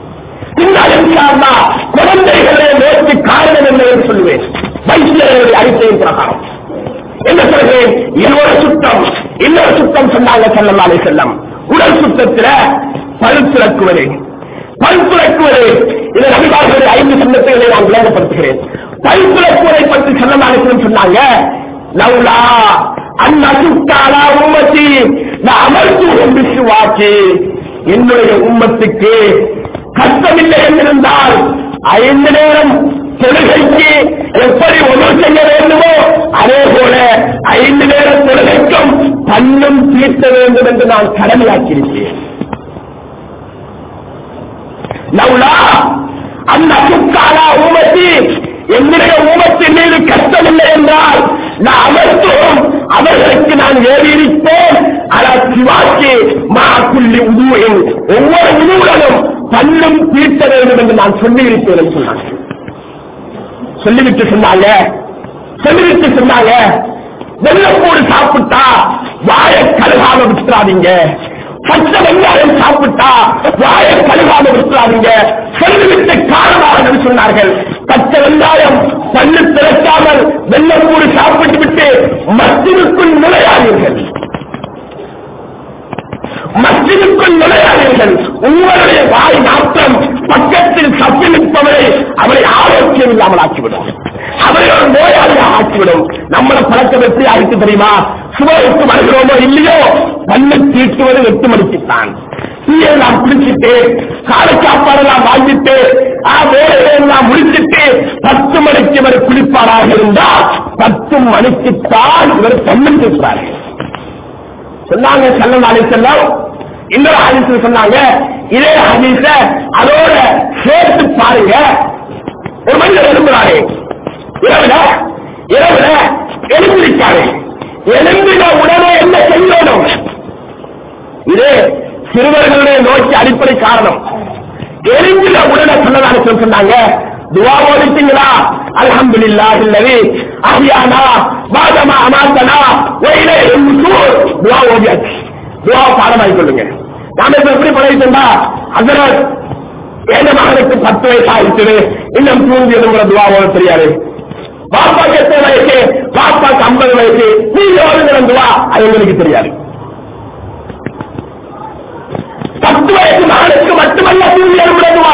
S1: குழந்தைகளை நோக்கி காரணம் என்ன என்று சொல்லுவேன். வைத்தியர்களுடைய அறிக்கையின் பிரகாரம் என்ன சொல்கிறேன், இன்னொரு சுத்தம் இன்னொரு சுத்தம் சொன்னாங்க ஸல்லல்லாஹு அலைஹி வஸல்லம். உடல் சுத்தத்தில் பல் துலக்குவது பல் துலக்குவது இந்த நபிமார்களுடைய ஐந்து சுண்ணத்துகளை நான் விளங்கப்படுத்துகிறேன். பல் துலக்குவதை பற்றி ஸல்லல்லாஹு அலைஹி வஸல்லம் சொன்னாங்க, லவ்லா அந்நசுக்காலா உம்மத்தி நான் அமர்த்துவதும் விசுவாக்கி, என்னுடைய உம்மத்துக்கு கஷ்டமில்லை என்றிருந்தால் ஐந்து நேரம் தொழுகைக்கு எப்படி ஒன்று செய்ய வேண்டுமோ அதே போல ஐந்து நேர தொழுகைக்கும் பல்லும் தீர்த்த வேண்டும் என்று நான் கடமையாக்கியிருக்கேன். லவ்லா அந்நசுக்காலா உம்மத்தி, என்னுடைய ஊமத்தின் மீது கஷ்டமில்லை என்றால் நான் அமர்த்துவோம் அவர்களுக்கு நான் ஏறியிருப்பேன். ஆனால் சிவாக்கி மாக்குள்ளி உதுவின் ஒவ்வொரு உணவுடனும் பல்லும் தீர்த்த வேண்டும் என்று நான் சொல்லியிருப்பேன் என்று சொன்னாங்க. சொல்லிவிட்டு சொன்னாங்க சொல்லிவிட்டு சொன்னாங்க வெள்ளப்பூடு சாப்பிட்டா வாயை கழுகாம விட்டுறாதீங்க, பச்சை வெங்காயம் சாப்பிட்டா வாயை கழுகாம விட்டுறாதீங்க. சொல்லிவிட்டு காரணமாக சொன்னார்கள், பச்சை வெங்காயம் பல்லு திறக்காமல் வெள்ளப்பூடு சாப்பிட்டு விட்டு மஸ்ஜிதுக்குள் நுழையாதீர்கள், மஸ்ஜிதுக்குள் நுழையாதீர்கள். உங்களுடைய வாய் நாட்டம் பக்கத்தில் சப்பிலிப்பவரை அவரை ஆரோக்கியம் இல்லாமல் ஆக்கிவிடும், அவரை ஒரு நோயாளியாக ஆக்கிவிடும். நம்மளை பழக்கம் எப்படி ஆகிட்டு தெரியுமா, சுவருக்கு வருகிறோமோ இல்லையோ பல்லு தீட்டுவது எட்டு மணிக்குத்தான். தீயெல்லாம் குடிச்சிட்டு காலை சாப்பாடெல்லாம் வாங்கிட்டு வேலையெல்லாம் முடிச்சுட்டு பத்து மணிக்கு இவர் குளிப்பாராக இருந்தால் பத்து மணிக்குத்தான் இவர் பல்லு தீர்ப்பார்கள் சொன்னாங்க ஸல்லல்லாஹு அலைஹி வஸல்லம். இன்னொரு ஹதீஸ்ல சொன்னாங்க, இதே ஹதீஸ அதோட சேர்த்து பாருங்க. ஒரு மனிதர் எழும்புறாரு, இரவுல இரவுல எழுந்திருக்காரு, எழுந்தின உடனே சிறுவர்களுடைய நோய்க்கு அடிப்படை காரணம். எரிஞ்சில உடனே சொல்லலான்னு சொன்னாங்க. துவா ஓதிட்டீங்களா? அல்ஹம்துலில்லாஹி அல்லதி அஹ்யானா பாதமா அமாத்தனா வ இலைஹின் நுஷூர். துவா ஓதியாச்சு. துவா பாடமாய் கொள்ளுங்க. நாம இப்ப எப்படி பழகிட்டோம்னா, ஹஸரத் ஏழு மகனுக்கு பத்து வயசு ஆயிடுச்சு, இன்னும் தூங்கி எழுதுற துவா ஓத தெரியாது. பாப்பாக்கு எத்தனை வயசு? பாப்பாக்கு ஐம்பது வயசு, நீங்க ஓதுகிற துவா அது உங்களுக்கு தெரியாது. பத்து வயசு மகனுக்கு மட்டுமல்ல தூங்கி எழுதுவா,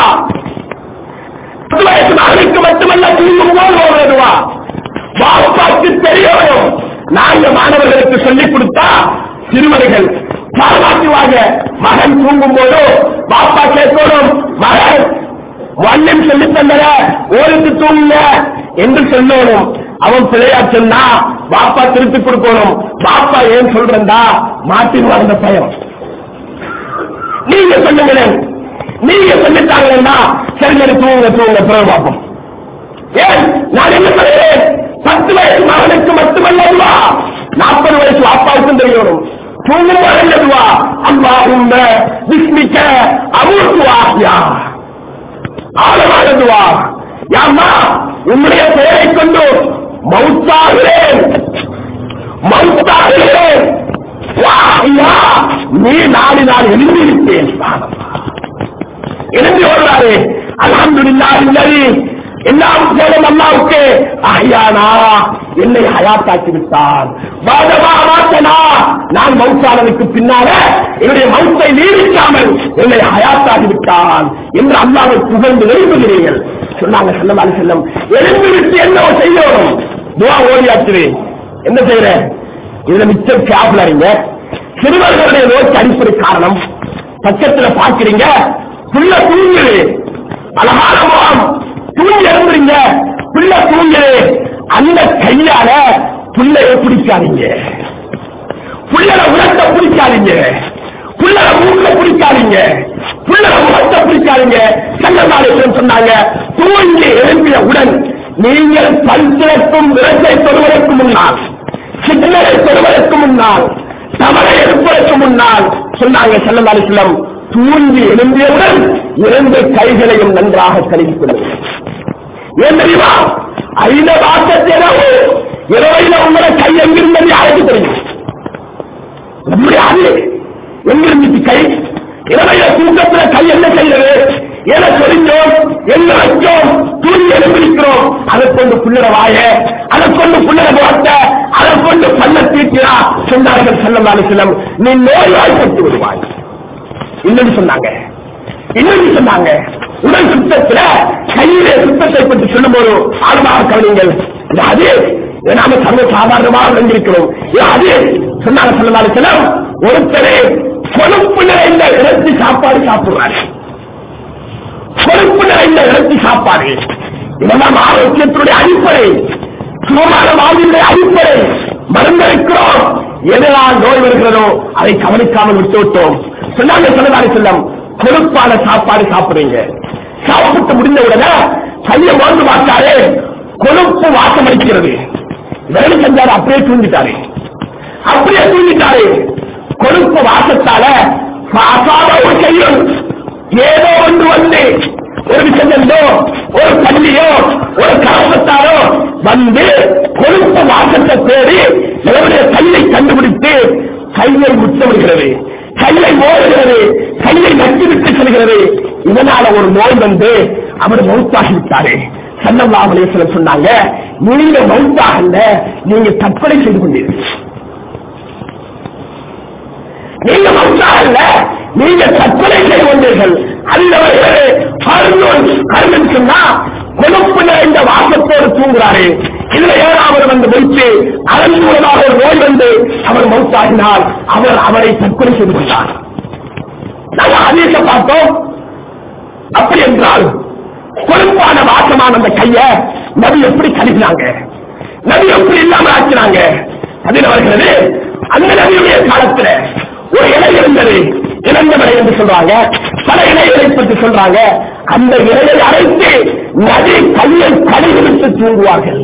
S1: பத்து வயசு மகனுக்கு மட்டுமல்ல தூங்கும் போது ஓடுவதுவா. பாப்பாக்கு தெரியணும். நாங்க மாணவர்களுக்கு சொல்லிக் கொடுத்தா சிறுவர்கள் பாராட்டுவாங்க. மகன் தூங்கும் போது பாப்பா கேட்கணும், மகன் வண்ணம் சொல்லி தந்தன ஓடித்து தூங்குங்க என்று சொல்லணும். அவன் பிள்ளையா சொன்னா பாப்பா திருப்பி கொடுக்கணும். பாப்பா ஏன் சொல்றா மாட்டின் வளர்ந்த பயம். நீங்க சொல்லுங்களேன், நீங்க சொல்லிட்டாங்கன்னா சரி தூங்க தூங்க பிறகு பார்ப்போம். ஏன் நான் என்ன சொல்றேன்? பத்து வயசு மகனுக்கு மட்டுமல்லவா, நாற்பது வயசு அப்பாவுக்கும் தெரியணும். தூங்கும் போதுவா அல்லாஹும்ம பிஸ்மிக அமூத்து வஅஹ்யா. ஆழமானதுவா, யாம்மா உன்னுடைய பெயரை கொண்டு மௌத்தாகிறேன் மௌத்தாகிறேன் வஅஹ்யா, நீ நாளை நான் எழுந்திருப்பேன். எழுந்து வருவாரு. அல்ஹம்துலில்லாஹி அல்லதி எல்லாம் போலும் அல்லாவுக்கு அஹ்யானா, என்னை ஹயாத்தாக்கி விட்டான். பாதமா அமாத்தனா, நான் மௌத்தானதுக்கு பின்னால என்னுடைய மௌத்தை நீடிக்காமல் என்னை ஹயாத்தாக்கி விட்டான் என்று அல்லாஹ்வை புகழ்ந்து எழுப்புகிறீர்கள் சொன்னாங்க. ஸல்லல்லாஹு அலைஹி வஸல்லம் எழுந்து விட்டு என்ன செய்யணும்? துஆ ஓதியாச்சுவேன். என்ன செய்யறேன்? இதுல மிச்சம் கேப்லரிங்க. சிறுவர்களுடைய நோய்க்கு அடிப்படை காரணம் பக்கத்துல பார்க்கிறீங்க, புள்ள தூங்குது, அழகான முகம், தூங்கி எழுந்துறீங்க, பிள்ளை தூங்குது, அந்த கையால புள்ளைய பிடிக்காதீங்க, புள்ளட உலகத்தை பிடிக்காதீங்க, புள்ளட மூக்க பிடிக்காதீங்க, புள்ளட முகத்தை பிடிக்காதீங்க. சங்கத்தாளர்கள் சொன்னாங்க, தூங்கி எழும்பிய உடன் நீங்கள் பல்சிறப்பும் விரட்டை பெறுவதற்கு முன்னால், சிக்னலை பெறுவதற்கு முன்னால், தவறை எடுப்பதற்கு முன்னால் சொன்னாங்க ஸல்லல்லாஹு அலைஹி வஸல்லம், தூங்கி எழும்பியவுடன் இரண்டு கைகளையும் நன்றாக கழுவிக் கொள்ளுங்கள். ஏன் தெரியுமா? ஐந்த வாசத்திரவு இரவையில உங்களை கை எங்கிருந்தது யாருக்கு தெரியும்? நம்முடைய அது எங்கிருந்துச்சு கை? இரவையில தூக்கத்தில் கை என்ன செய்யறது? என தெரிஞ்சோம், என்ன வச்சோம், தூங்கி எழுந்திருக்கிறோம். அதை கொண்டு புள்ளட வாய, அதை கொண்டு புள்ளட போட்ட, அதை கொண்டு பல்ல தீட்டியா சொன்னார்கள் ஸல்லல்லாஹு அலைஹி வஸல்லம், நீ நோய்வாய்ப்பட்டு விடுவாய். இன்னொன்று சொன்னாங்க, இன்னொன்று சொன்னாங்க, உடல் சுத்தத்துல கையிலே சுத்தத்தை பற்றி சொல்லும் போது ஆழமாக கவனிங்கள். அது நாம சர்வ சாதாரணமாக நினைக்கிறோம். அது சொன்னாங்க ஸல்லல்லாஹு அலைஹி வஸல்லம், ஒருத்தரே கொழுப்பு நிறைந்த இறைச்சி சாப்பாடு சாப்பிடுறாரு. கொழுப்பு நிறைந்த இறைச்சி சாப்பாடு இதெல்லாம் ஆரோக்கியத்தினுடைய அடிப்படை, சுகமான வாழ்வினுடைய அடிப்படை. மருந்தளிக்கிறோம், எதனால் நோய் வருகிறதோ அதை கவனிக்காமல் விட்டு விட்டோம். சொன்னாங்க ஸல்லல்லாஹு அலைஹி வஸல்லம், கொழுப்பான சாப்பாடு சாப்பிடுறீங்க, சாப்பிட்டு முடிந்த உடனே கையை மோந்து பார்த்தாரு, கொழுப்பு வாசம் அளிக்கிறது. வேலை செஞ்சாரு, அப்படியே தூங்கிட்டாரு, அப்படியே தூங்கிட்டாரு. கொழுப்பு வாசத்தால ஒரு கையில் ஏதோ ஒன்று வந்து ஒரு விஷயந்தோ ஒரு பள்ளியோ ஒரு காரணத்தாலோ வந்து கொழுப்பு வாசத்தை தேடி என்னுடைய கையை கண்டுபிடித்து கையை முத்தமிடுகிறது, கையை மோதுகிறது, கையை நட்டுவிட்டு செல்கிறது. இதனால ஒரு நோய் வந்து அவர் மௌத்தாகிவிட்டாரு. ஸல்லல்லாஹு அலைஹி வஸல்லம் சொன்னாங்க, நீங்க மௌத்தாகல, நீங்க தற்கொலை செய்து கொண்டீர்கள். நீங்க மௌத்தாகல, நீங்க தற்கொலை செய்து கொண்டீர்கள். அல்லவர்களே கருணன் சொன்னா கொழுப்பு நிறைந்த வாசத்தோடு தூங்குறாரு. இதுல ஏழாவது வந்து வைத்து அதன் மூலமாக ஒரு நோய் வந்து அவர் மௌத்தாகினால் அவர் அவரை தற்கொலை செய்து கொண்டார். நாங்கள் ஹதீஸை பார்த்தோம். அப்படி என்றால் கொழுப்பான வாசமான அந்த கைய நபி எப்படி கழுவினாங்க, நபி எப்படி இல்லாம ஆக்கினாங்க? அதில் வருகிறது, அந்த நபியுடைய காலத்துல ஒரு இலை இருந்தது, இறந்த மலை என்று சொல்றாங்க, பல இலைகளை பற்றி சொல்றாங்க. அந்த இலையை அரைத்து நதி கையை கழுவிட்டு தூங்குவார்கள்.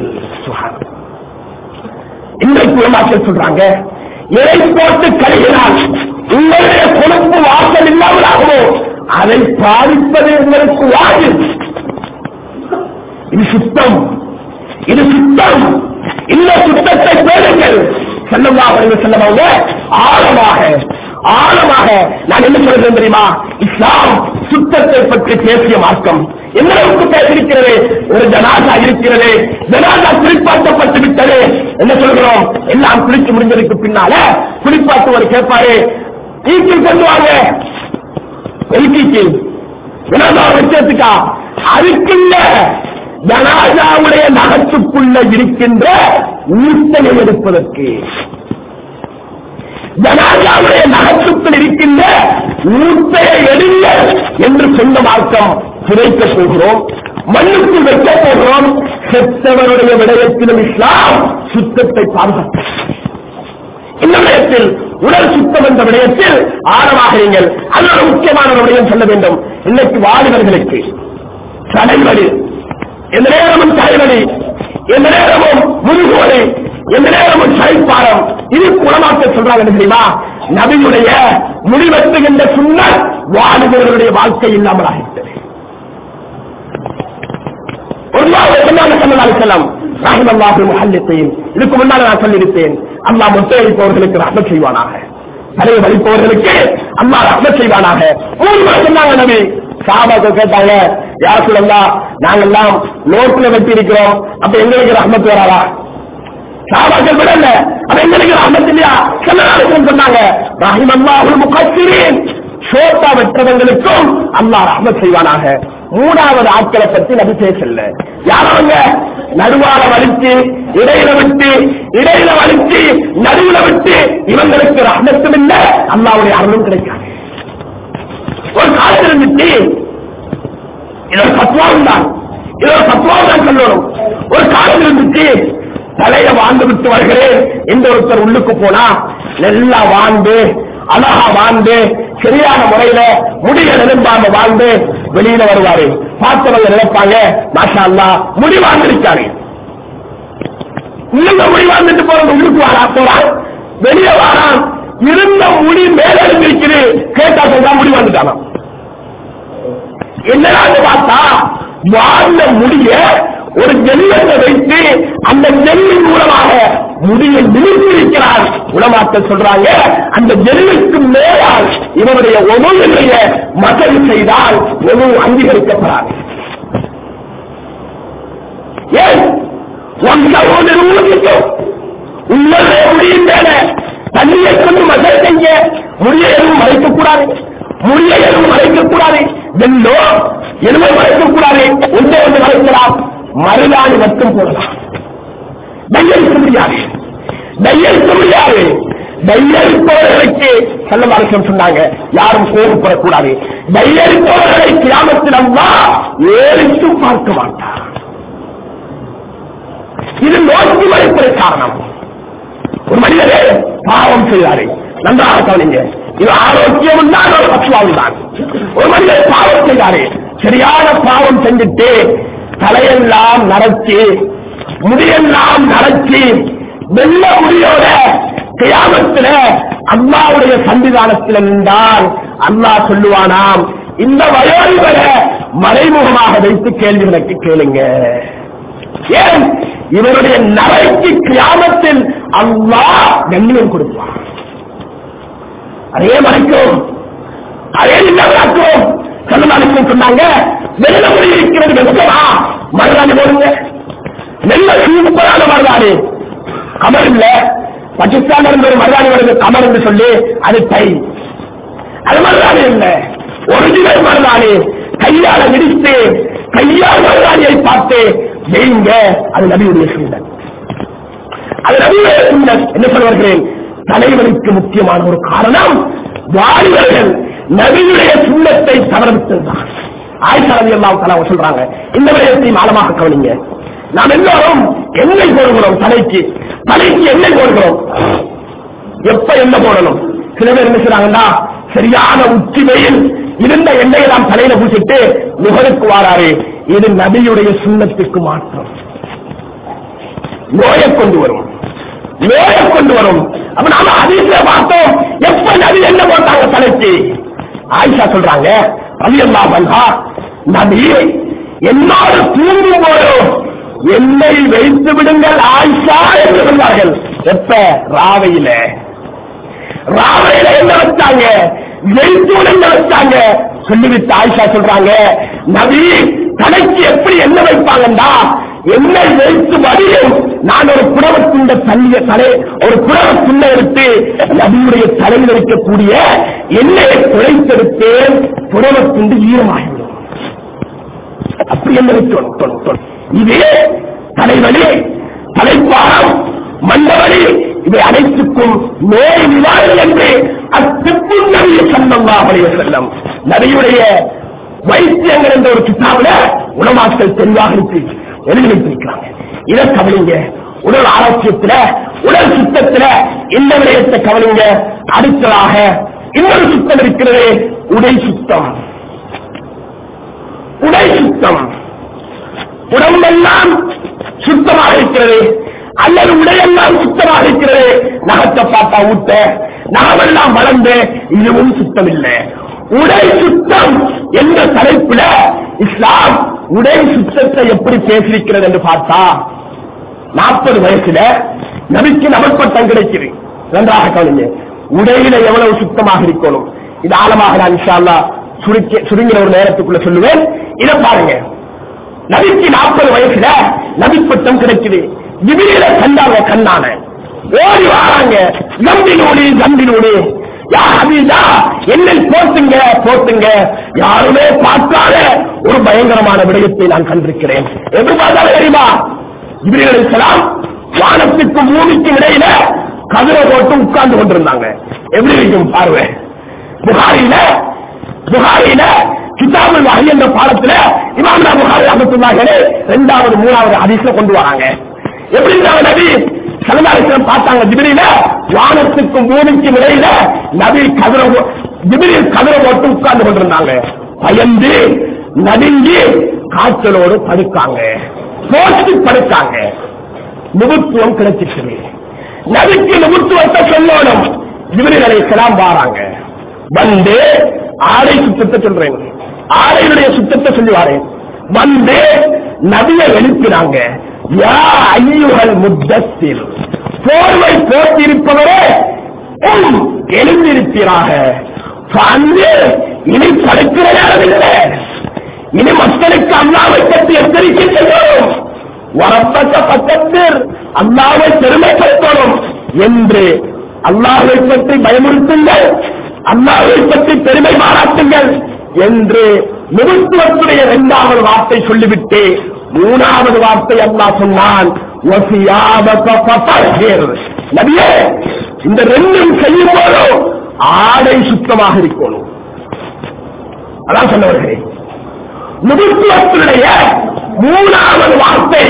S1: இன்றைக்கு உலமாக்கள் சொல்றாங்க, இலை போட்டு கழுவினால் உங்களுடைய கொழுப்பு வாசல் இல்லாமலாகவோ அதை பாதிப்பது உங்களுக்கு வாஜிப். இது சுத்தம், இது சுத்தம். இந்த சுத்தத்தை பேருங்கள். ஸல்லல்லாஹு அலைஹி வஸல்லம் அவங்க ஆழமாக ஆழமாக நான் என்ன சொல்றேன் தெரியுமா? இஸ்லாம் சுத்தத்தை பற்றி பேசிய மார்க்கம். எந்த அளவுக்கு பேசியிருக்கிறது? ஒரு ஜனாசா இருக்கிறது, ஜனாசா குளிப்பாட்டப்பட்டு விட்டது. என்ன சொல்கிறோம்? எல்லாம் குளிச்சு முடிஞ்சதுக்கு பின்னால குளிப்பாட்டுவர் கேட்பாரு, ஈக்கில் கொண்டு வாங்க. எல்கிக்கு ஜனாசா வச்சதுக்கா? அதுக்குள்ள ஜனாசாவுடைய நகத்துக்குள்ள இருக்கின்ற ஊட்டலை எடுப்பதற்கு, ஜனாசாவுடைய நகத்துக்குள் இருக்கின்ற ஊட்டையை எடுங்க என்று சொன்ன மார்க்கம் துடைக்க போகிறோம், மண்ணுக்குள் வைக்க போகிறோம். செத்தவருடைய விடயத்திலும் இஸ்லாம் சுத்தத்தை பாதுகாக்க. இந்த விடயத்தில் உடல் சுத்தம் என்ற விடயத்தில் ஆழமாக நீங்கள் அதோட முக்கியமான விடயம் சொல்ல வேண்டும். இன்னைக்கு வாலிபர்களுக்கு தலைவலி, எந்த நேரமும் தலைவலி, எந்த நேரமும் முதுகுவலி, எந்த நேரமும் சைப்பாரம், இது குணமாக்க சொல்றாங்க தெரியுமா? நபியுடைய முடிவெட்டுகின்ற சுன்னத் வாலிபர்களுடைய வாழ்க்கை இல்லாமல் ஆகிவிட்டது. இதுக்கு முன்னால் நான் சொல்லியிருப்பேன், அல்லாஹ் முத்தையளிப்பவர்களுக்கு ரஹ்மத் செய்வானாக, தலையை வலிப்பவர்களுக்கு அல்லாஹ் ரஹ்மத் செய்வானாக. மூணு மாசம் சொன்னாங்க நபி. சஹாபாக்கள் கேட்டாங்க, யா ரசூலல்லாஹ், நாங்கெல்லாம் நோட்டுல வெட்டி இருக்கிறோம், அப்ப எங்களுக்கு ரஹ்மத் வராதா? சஹாபாக்கள் விடல, அப்ப எங்களுக்கு ரஹ்மத் இல்லையா? சொன்னாங்க, ரஹிமல்லாஹுல் முகஸ்ஸிரீன், சோட்டா வெற்றவங்களுக்கும் அல்லாஹ் ரஹ்மத் செய்வானாக. மூணாவது ஆட்களை பற்றி நபி பேசல. யாரவங்க? நடுவால வலிச்சு, இடையில விட்டு, இடையில வலிச்சு, நடுவுல விட்டு, இவங்களுக்கு ரஹ்மத்தும் இல்ல, அல்லாஹ்வுடைய அருளும் கிடைக்காது. ஒரு காலத்தில் இருந்துச்சு, இதோட பத்வாவும் தான், இதோட பத்வாவும் தான் சொல்லணும். ஒரு காலத்தில் இருந்துச்சு, தலைய வாழ்ந்து விட்டு வருகிறேன் எந்த ஒருத்தர் உள்ளுக்கு போனா நல்லா வாழ்ந்து அழகா வாழ்ந்து சரியான முறையில முடிய நிரம்பாம வாழ்ந்து வெளியில வருவாரு. பார்த்தவங்க நினைப்பாங்க, மாஷா அல்லாஹ் முடி வாழ்ந்திருக்காரு. உள்ள முடி வாழ்ந்துட்டு போறது உள்ளுக்கு வாரா போறான், வெளியே வாரான், இருந்த முடி மேல இருந்திருக்குது, கேட்டா சொல்றா முடி வந்துட்டானா. என்னடான்னு பார்த்தா வாழ்ந்த முடிய ஒரு ஜெல்லத்தை வைத்து அந்த ஜெல்லின் மூலமாக முடியை நிறுத்தியிருக்கிறார். உலமாக்கள் சொல்றாங்க, அந்த ஜெல்லுக்கு மேலால் இவருடைய ஒவ்வொருடைய மசல் செய்தால் ஒவ்வொரு அங்கீகரிக்கப்படாது. ஏன் உள்ளே முடியும் மேல தண்ணியை கொண்டு மசல் செய்ய முடிய எதுவும் மறைக்கக்கூடாது, முடிய எதுவும் மறைக்கக்கூடாது, வெள்ளோ எதுவும் மறைக்கக்கூடாது. ஒன்றே ஒன்று மறைக்கலாம், மருதாணி மட்டும் போடலாம். டையெழுத்த முடியாது, டையெழுத்த முடியாது. டையெழுப்பவர்களுக்கு செல்ல மார்க்கம் சொன்னாங்க, யாரும் கோபப்படக்கூடாது. டையெழுப்பவர்களை கிராமத்தில் அல்லாஹ் ஏறிட்டு பார்க்க மாட்டார். இது நோக்கி மறைப்பது காரணம். ஒரு மனிதரே பாவம் செய்தாரு, நன்றாக கவனிங்க, இது ஆரோக்கியம் தான், ஒரு பசுவாவும் தான். ஒரு மனிதர் பாவம் செய்தாரு, சரியான பாவம் செஞ்சுட்டு தலையெல்லாம் நரைச்சி முடியெல்லாம் நரைச்சி வெள்ள முடியோட கியாமத்துல அல்லாஹ்வுடைய சன்னிதானத்தில் நின்றால் அல்லாஹ் சொல்லுவானாம், இந்த வயோதிபரை மறைமுகமாக வைத்து கேள்வி எனக்கு கேளுங்க. ஏன்? இவருடைய நரைக்கு கியாமத்தில் அல்லாஹ் கண்ணியம் கொடுப்பான். அதே மறைக்கும், அதே இல்லாமலாக்கும். சொன்னாலும் சொன்னாங்க, வெள்ள மொழி இருக்கிறது வெள்ளமா மருதாணி போடுங்க. நெல்ல சூப்பரான மருதாணி, கமர் இல்ல, பாகிஸ்தான் இருந்து ஒரு மருதாணி வருது கமர் என்று சொல்லி அது டை, அது மருதாணி இல்ல, ஒரிஜினல் மருதாணி. கையால இடித்து கையால் மருதாணியை பார்த்து செய்யுங்க, அது நபியுடைய சுன்னத், அது நபியுடைய சுன்னத். என்ன சொல்ல வருகிறேன்? தலைவனுக்கு முக்கியமான ஒரு காரணம் வாலிபர்கள் நபியுடைய சுன்னத்தை தவறவிட்டதுதான். ஆயிஷா ரலியல்லாஹு தஆலா சொல்றாங்க, இந்த விடயத்தையும் ஆழமாக கவனிங்க. நாம் எல்லாரும் எண்ணெய் போடுகிறோம், தலைக்கு தலைக்கு எண்ணெய் போடுகிறோம். எப்ப எண்ணெய் போடணும்? சில பேர் என்ன செய்றாங்கன்னா, சரியான உச்சி வெயில் இருந்த எண்ணெயை நாம் தலையில பூசிட்டு நுகருக்கு வாராரு. இது நபியுடைய சுன்னத்துக்கு மாற்றம், நோயை கொண்டு வரும், நோயை கொண்டு வரும். அப்ப நாம ஹதீஸ்ல பார்த்தோம், எப்ப நபி என்ன போட்டாங்க
S2: ஆயிஷா சொல்றாங்க ரலியல்லாஹு அன்ஹா, நபி என்னோடு தூங்கும் போது என்னை வைத்து விடுங்கள் ஆயிஷா என்று சொன்னார்கள். எப்ப? ராவையில. ராவையில என்ன வச்சாங்க? ஜெய்தூன் என்ன வச்சாங்க? சொல்லிவிட்டு ஆயிஷா சொல்றாங்க, நபி தலைக்கு எப்படி என்ன வைப்பாங்கண்டா, என்னை வைத்து வடியும் நான் ஒரு புடவத்துண்ட தள்ளிய தலை ஒரு புடவத்துண்ட எடுத்து நபியுடைய தலையில் இருக்கக்கூடிய எண்ணெயை குறைத்தெடுத்தேன், புடவத்துண்டு ஈரமாகிவிடும். அப்படி என்ன வைக்கணும்? இது தலைவலி, தலைப்பாரம், மண்டவலி, இவை அனைத்துக்கும் நோய் நிவாரணம் என்று அத்திப்பு நபி ஸல்லல்லாஹு அலைஹி வஸல்லம் நபியுடைய வைத்தியங்கள் என்ற ஒரு கிதாபில உலமாக்கள் தெளிவாக எழுதி வைத்திருக்கிறாங்க. இதை கவனிங்க. உடல் ஆரோக்கியத்தில், உடல் சுத்தத்தில் இந்த விடயத்தை கவனிங்க. அடுத்ததாக இன்னொரு சுத்தம் இருக்கிறது, உடை சுத்தம். உடை சுத்தம். உடம்பெல்லாம் சுத்தமாக இருக்கிறது அல்லது உடையெல்லாம் சுத்தமாக இருக்கிறது. நகத்தை பார்த்தா ஊட்ட, நகமெல்லாம் வளர்ந்து, இதுவும் சுத்தம் இல்லை. உடை சுத்தம் என்ற தலைப்புல இஸ்லாம் உடை சுத்தத்தை எப்படி பேசியிருக்கிறது என்று பார்த்தா, நாற்பது வயசுல நபிக்கு நபர் பட்டம் கிடைக்குது. நன்றாக கவனிங்க. உடையில எவ்வளவு சுத்தமாக இருக்கணும், இது ஆழமாக நான் இன்ஷா அல்லாஹ் சுருக்கி சுருங்கிற ஒரு நேரத்துக்குள்ள சொல்லுவேன். இதை பாருங்க. நபிக்கு நாற்பது வயசுல நபி பட்டம் கிடைக்குது. ஜிப்ரீல கண்டாங்க, கண்ணான ஓடி வாராங்க, நம்பினோடி நம்பினோடி என்னை போட்டுங்க போட்டுங்க. யாருமே பார்க்காத ஒரு பயங்கரமான விடயத்தை நான் கண்டிருக்கிறேன். எப்படி பார்த்தாலும் தெரியுமா, ஜிப்ரீல் அலைஹிஸ்ஸலாம் வானத்துக்கும் பூமிக்கும் இடையில கதிரை போட்டு உட்கார்ந்து கொண்டிருந்தாங்க. எப்படி இருக்கும் பார்வை. புகாரில புகாரில கிதாபுல் வஹி என்ற பாடத்துல இமாம் புகாரி ரஹ்மத்துல்லாஹி அலைஹி இரண்டாவது மூணாவது ஹதீஸ்ல கொண்டு வராங்க. எப்படி இருந்தாங்க நபி ஸல்லல்லாஹு அலைஹி வஸல்லம் பார்த்தாங்க ஜிப்ரீல வானத்துக்கும் பூமிக்கும் இடையில நபி கதிரை ஜிப்ரீல் கதிரை போட்டு உட்கார்ந்து கொண்டிருந்தாங்க. பயந்து நடுங்கி காய்ச்சலோடு படுக்காங்க, போட்டு படுக்காங்க. நிபுத்துவம் கிடைச்சிட்டு நபிக்கு நிபுத்துவத்தை சொல்லணும். ஜிப்ரீல் அலைஹிஸ்ஸலாம் வாராங்க, வந்து ஆடை சுத்தத்தை சொல்றேன், ஆடையுடைய சுத்தத்தை சொல்லுவாரேன். வந்து நபியை எழுப்பினாங்க. யா அய்யுஹல் முத்தஸ்ஸிர், போர்வை போட்டிருப்பவரே எழுந்திருப்பீராக. இனி படுக்கிற நேரம் இல்லை, இனி மக்களுக்கு அல்லாவை பற்றி எச்சரிக்கை செய்யணும், வரப்பட்ட பக்கத்தில் அல்லாவை பெருமைப்படுத்தணும் என்று அல்லாவை பற்றி பயமுறுத்துங்கள், அல்லாவை பற்றி பெருமை பாராட்டுங்கள் என்று நிபுத்துவத்துடைய இரண்டாவது வார்த்தை சொல்லிவிட்டு மூணாவது வார்த்தை அல்லாஹ் சொன்னான், நபியே இந்த ரெண்டும் செய்யும் போதும் ஆடை சுத்தமாக இருக்கணும். அதான் சொன்னவர்களே, நிபுத்துவத்துடைய மூணாவது வார்த்தை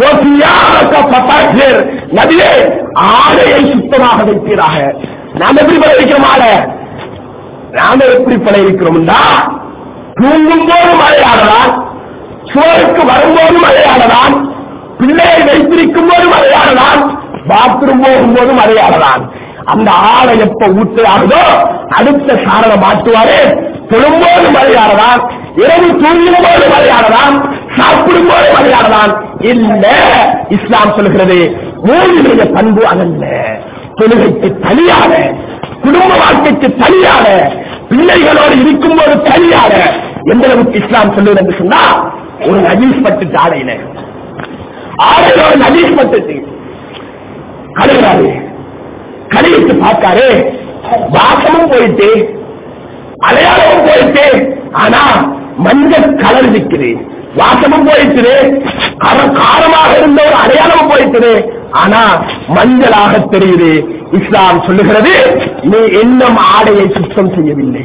S2: நபியே ஆடையை சுத்தமாக வைப்பீராக. நாம் எப்படி பழகிக்கிறோம்? ஆடை நாம எப்படி பழகிக்கிறோம்னா, தூங்கும் போது மழையாடலாம், சோருக்கு வரும்போது மழையாடலாம், பிள்ளையை வைத்திருக்கும் போது மழையாடலாம், பாத்ரூம் போகும்போது மழையாடலாம். அந்த ஆளை எப்ப ஊற்றுவார்களோ அடுத்த சாரண மாற்றுவாரு. தொழும்போது மழையாடலாம், இரவு தூங்கும் போது மழையாடலாம், சாப்பிடும் போது மழையாடலாம். இல்ல, இஸ்லாம் சொல்கிறது மூலிய பண்பு அதல்ல. தொழுகைக்கு தனியாக, குடும்ப வாழ்க்கைக்கு தனியாக, பிள்ளைகளோடு இருக்கும் போது தனியாக எந்த அளவுக்கு இஸ்லாம் சொல்லுவது என்று சொன்னா, ஒரு நஜீஸ் பட்டு ஆடையில ஆடையில ஒரு நஜீஸ் பட்டு கழுகுறாரு, கழுவிட்டு பார்க்காரு, வாசமும் போயிட்டு அடையாளமும் போயிட்டு, ஆனா மஞ்சள் கலர் இருக்குது, வாசமும் போயிட்டு, காரமாக இருந்த ஒரு அடையாளமும் போயிட்டு, ஆனா மஞ்சளாக தெரியுது. இஸ்லாம் சொல்லுகிறது, நீ இன்னும் ஆடையை சுத்தம் செய்யவில்லை,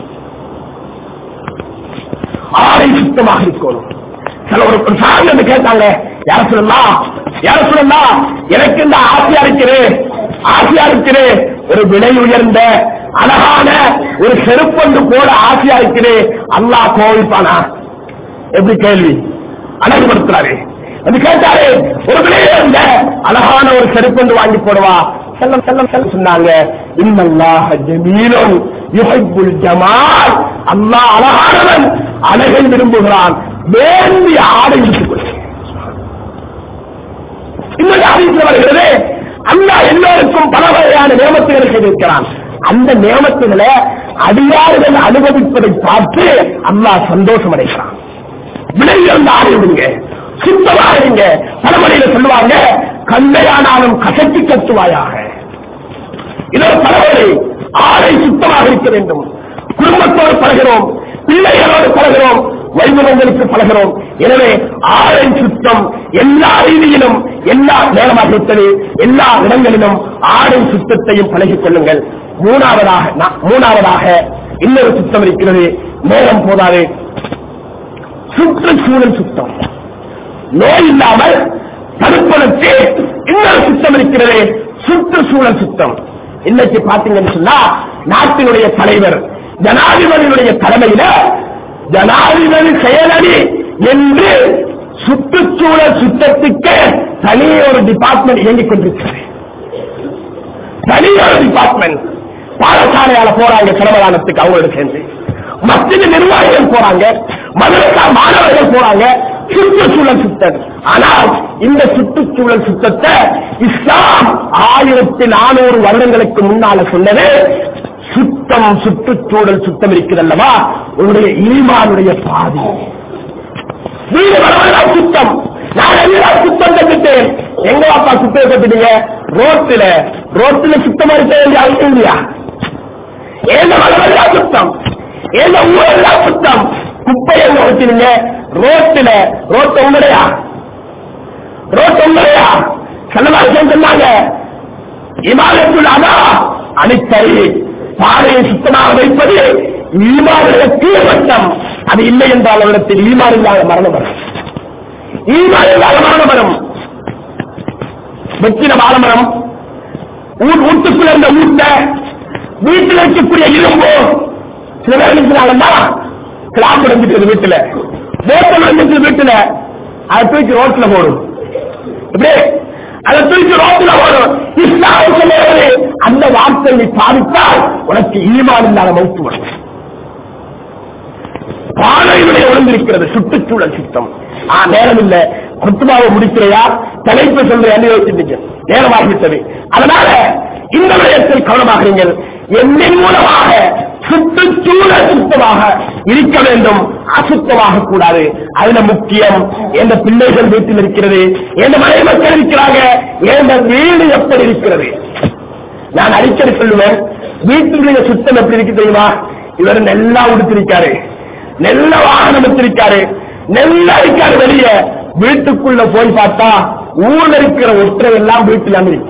S2: ஆடை சுத்தமாக இருக்கணும். சில ஒரு சாமி கேட்டாங்க, யார சொல்லலாம் யார சொல்லலாம் எனக்கு இந்த ஆசையா இருக்கிறேன் ஆசையா இருக்கிறேன் ஒரு விலை உயர்ந்த அழகான ஒரு செருப்பொன்று போல ஆசையா இருக்கிறேன், அல்லாஹ் கோவிப்பானா? எப்படி கேள்வி அழகுபடுத்துறாரு. அது கேட்டாரு, ஒரு விலை உயர்ந்த அழகான ஒரு செருப்பொன்று வாங்கி போடுவா? செல்லம் செல்லம் செல்லம் சொன்னாங்க, இன்னல்லாஹ ஜமீலுன் யுஹிப்புல் ஜமால், அல்லாஹ் அழகானவன், அழகை விரும்புகிறான். வேண்டிய ஆடை எடுத்துக் கொள்ளுங்கள். இன்னொரு ஹதீஸ்ல வருகிறது, அல்லாஹ் எல்லோருக்கும் பல வகையான நியமத்துகளை செய்திருக்கிறான். அந்த நியமத்துகளை அடியார்கள் அனுபவிப்பதை பார்த்து அல்லாஹ் சந்தோஷம் அடைகிறான். விலையிலிருந்து ஆடை விடுங்க, சுத்தமாக இருங்க. பழமொழியில சொல்லுவாங்க, கண்ணையானாலும் கசக்கி கட்டுவாயாக. இதற்கு பழமொழி, ஆடை சுத்தமாக இருக்க வேண்டும். குடும்பத்தோடு பழகிறோம், பிள்ளைகளோடு பழகிறோம், வைபவங்களுக்கு பழகிறோம். எனவே ஆடை சுத்தம் எல்லா ரீதியிலும், எல்லா நேரமாக இருப்பது, எல்லா இடங்களிலும் ஆடை சுத்தத்தையும் பழகிக் கொள்ளுங்கள். மூணாவதாக மூணாவதாக இன்னொரு சுத்தம் இருக்கிறது, நேரம் போதாது. சுற்றுச்சூழல் சுத்தம், நோய் இல்லாமல் தடுப்பதற்கு இன்னொரு சுத்தம் இருக்கிறது, சுற்றுச்சூழல் சுத்தம். இன்னைக்கு பாத்தீங்கன்னு சொன்னா, நாட்டினுடைய தலைவர் ஜனாதிபதியுடைய தலைமையில ஜனாதிபதி செயலடி என்று சுற்றுச்சூழல் சுத்தத்துக்கு தனி ஒரு டிபார்ட்மெண்ட் இயங்கிக் கொண்டிருக்கிறது. தனி ஒரு டிபார்ட்மெண்ட். பாடசாலையால போறாங்க சிரமதானத்துக்கு, அவங்களோட சேர்ந்து மத்திய நிர்வாகிகள் போறாங்க, மதரசா மாணவர்கள் போறாங்க, சுற்றுச்சூழல் சுத்தம். ஆனால் இந்த சுற்றுச்சூழல் சுத்தத்தை இஸ்லாம் ஆயிரத்தி நானூறு வருடங்களுக்கு முன்னால சொன்னது. சுத்தம், சுற்றுச்சூழல் சுத்தம் இருக்குது அல்லவா, உங்களுடைய ஈமானுடைய பாதி. வீடு வரவெல்லாம் சுத்தம், நான் எல்லாம் சுத்தம் கட்டுட்டேன். எங்க அப்பா சுத்தம் கட்டுட்டீங்க? ரோட்டில ரோட்டில சுத்தமா இருக்க வேண்டிய அவசியம் இல்லையா? ஏந்த வரவெல்லாம் சுத்தம், ஏந்த ஊரெல்லாம் சுத்தம். குப்பையை வச்சுருங்க ரோட்டில. ரோட்ட உங்களையா? ரோட்ட உங்களையா? செல்லவாசம் சொன்னாங்க, இமாலத்துள் அதா அணித்தறி, பாதையை சுத்தமாக வைப்பது ஈமானுக்கு மட்டம். அது இல்லை என்றால் அவரிடத்தில் ஈமான் இல்லாத மரணம் வரும். ஈமான் இல்லாத மரணம் வரும். வெற்றின வாழமரம், வீட்டுக்குள்ள இருந்த ஊட்ட, வீட்டில் இருக்கக்கூடிய இரும்பு, சில பேர் இருக்கிறாங்கன்னா கிளாப் வந்துட்டு வீட்டுல, போட்டல் வந்துட்டு வீட்டுல, அதை தூக்கி ரோட்ல போடும். இப்படி அதை தூக்கி ரோட்ல போடும். இஸ்லாம் சொல்லுவது, அந்த வார்த்தை நீ பாதித்தால் உனக்கு ஈமான் இல்லாத மௌத்து வரும். பாதையுடைய ஒழுங்கிருக்கிறது சுற்றுச்சூழல் சுத்தம். ஆ, நேரம் இல்ல, குத்துமாவை முடிக்கிறையா, தலைப்பு சொல்றேன் யோசிச்சு நேரமாகிவிட்டது. அதனால இந்த விடயத்தில் கவனமாகிறீர்கள். என்னின் மூலமாக சுற்றுச்சூழல் சுத்தமாக இருக்க வேண்டும், அசுத்தமாக கூடாது. அதுல முக்கியம், எந்த பிள்ளைகள் வீட்டில் இருக்கிறது, எந்த மனை மக்கள் இருக்கிறாங்க, எந்த வீடு எப்படி இருக்கிறது. நான் அடிக்கடி சொல்லுவேன், வீட்டுடைய சுத்தம் எப்படி இருக்கு தெரியுமா? இவர் நெல்லா உடுத்திருக்காரு, நெல்ல வாகனம் எடுத்திருக்காரு, நெல்ல இருக்காரு வெளியே. வீட்டுக்குள்ள போய் பார்த்தா ஊர்ல இருக்கிற ஒற்றை எல்லாம் வீட்டுல இருக்கு.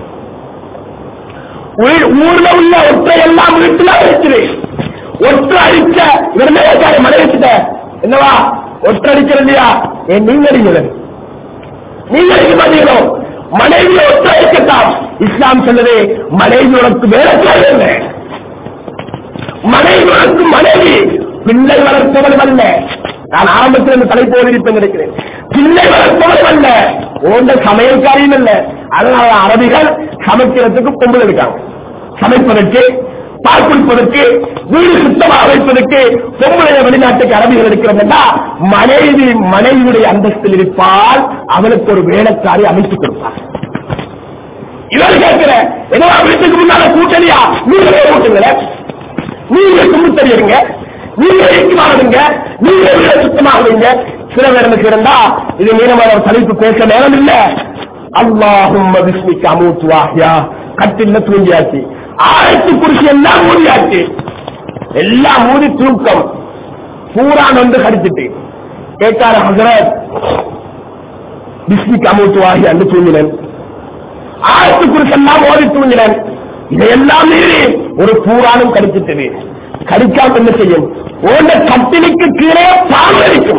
S2: ஊர்ல உள்ள ஒற்றை எல்லாம் வீட்டுல இருக்குது. ஒற்றை அடிச்ச இவருக்காரு மழை வச்சுட்ட என்னவா ஒற்றை அடிக்கிறது இல்லையா? ஏன் நீங்க அடிக்கிறது? நீங்க அடிக்க மாட்டீங்களோ? மனைவி ஒற்றை அடிக்கத்தான் இஸ்லாம் சொல்லுது. மனைவி உனக்கு வேலைக்காரி இல்லை, மனைவி உனக்கு மனைவி, பிள்ளை வளர்ப்பவள் அல்ல. நான் ஆரம்பத்தில் இந்த தலைப்போடு இருப்பேன் நினைக்கிறேன். பிள்ளை வளர்ப்பவள் அல்ல, ஓண்ட சமையல்காரியும் அல்ல. அதனால அரபிகள் சமைக்கிறதுக்கு பொம்பளை இருக்காங்க. சமைப்பதற்கு, பால் குடிப்பதற்கு, வீடு சுத்தமாக வைப்பதற்கு பொம்பளைய வெளிநாட்டுக்கு அரபிகள் இருக்கிறதா? மனைவி மனைவியுடைய அந்தஸ்தில் இருப்பால் அவளுக்கு ஒரு வேலைக்காரி அமைத்துக் கொடுப்பார். இவர் கேட்கிற ஏதோ வீட்டுக்கு முன்னால கூட்டணியா நீங்களே கூட்டுங்கள, நீங்க சும்மு தெரியுங்க, நீங்க இயக்கமானதுங்க, நீங்க வீட சுத்தமாகுவீங்க. சில பேருக்கு இருந்தா இது மீனமான தலைப்பு பேச நேரம் இல்ல. அல்லாஹும்ம பிஸ்மிக அமூத்து வஹ்யா, கட்டில தூங்கியாச்சு, ஆயிரத்து குர்சி எல்லாம் மூடியாச்சு, எல்லாம் மூடி தூக்கம் பூரான் வந்து கடிச்சிட்டு கேட்டாரு, ஹஜரத் பிஸ்மிக அமூத்து வஹ்யா என்று தூங்கினேன், ஆயிரத்து குர்சி எல்லாம் ஓடி தூங்கினேன், இதையெல்லாம் மீறி ஒரு பூரானும் கடிச்சிட்டது. கடிக்காம என்ன செய்யும்? ஓண்ட கட்டிலுக்கு கீழே பால் இருக்கும்.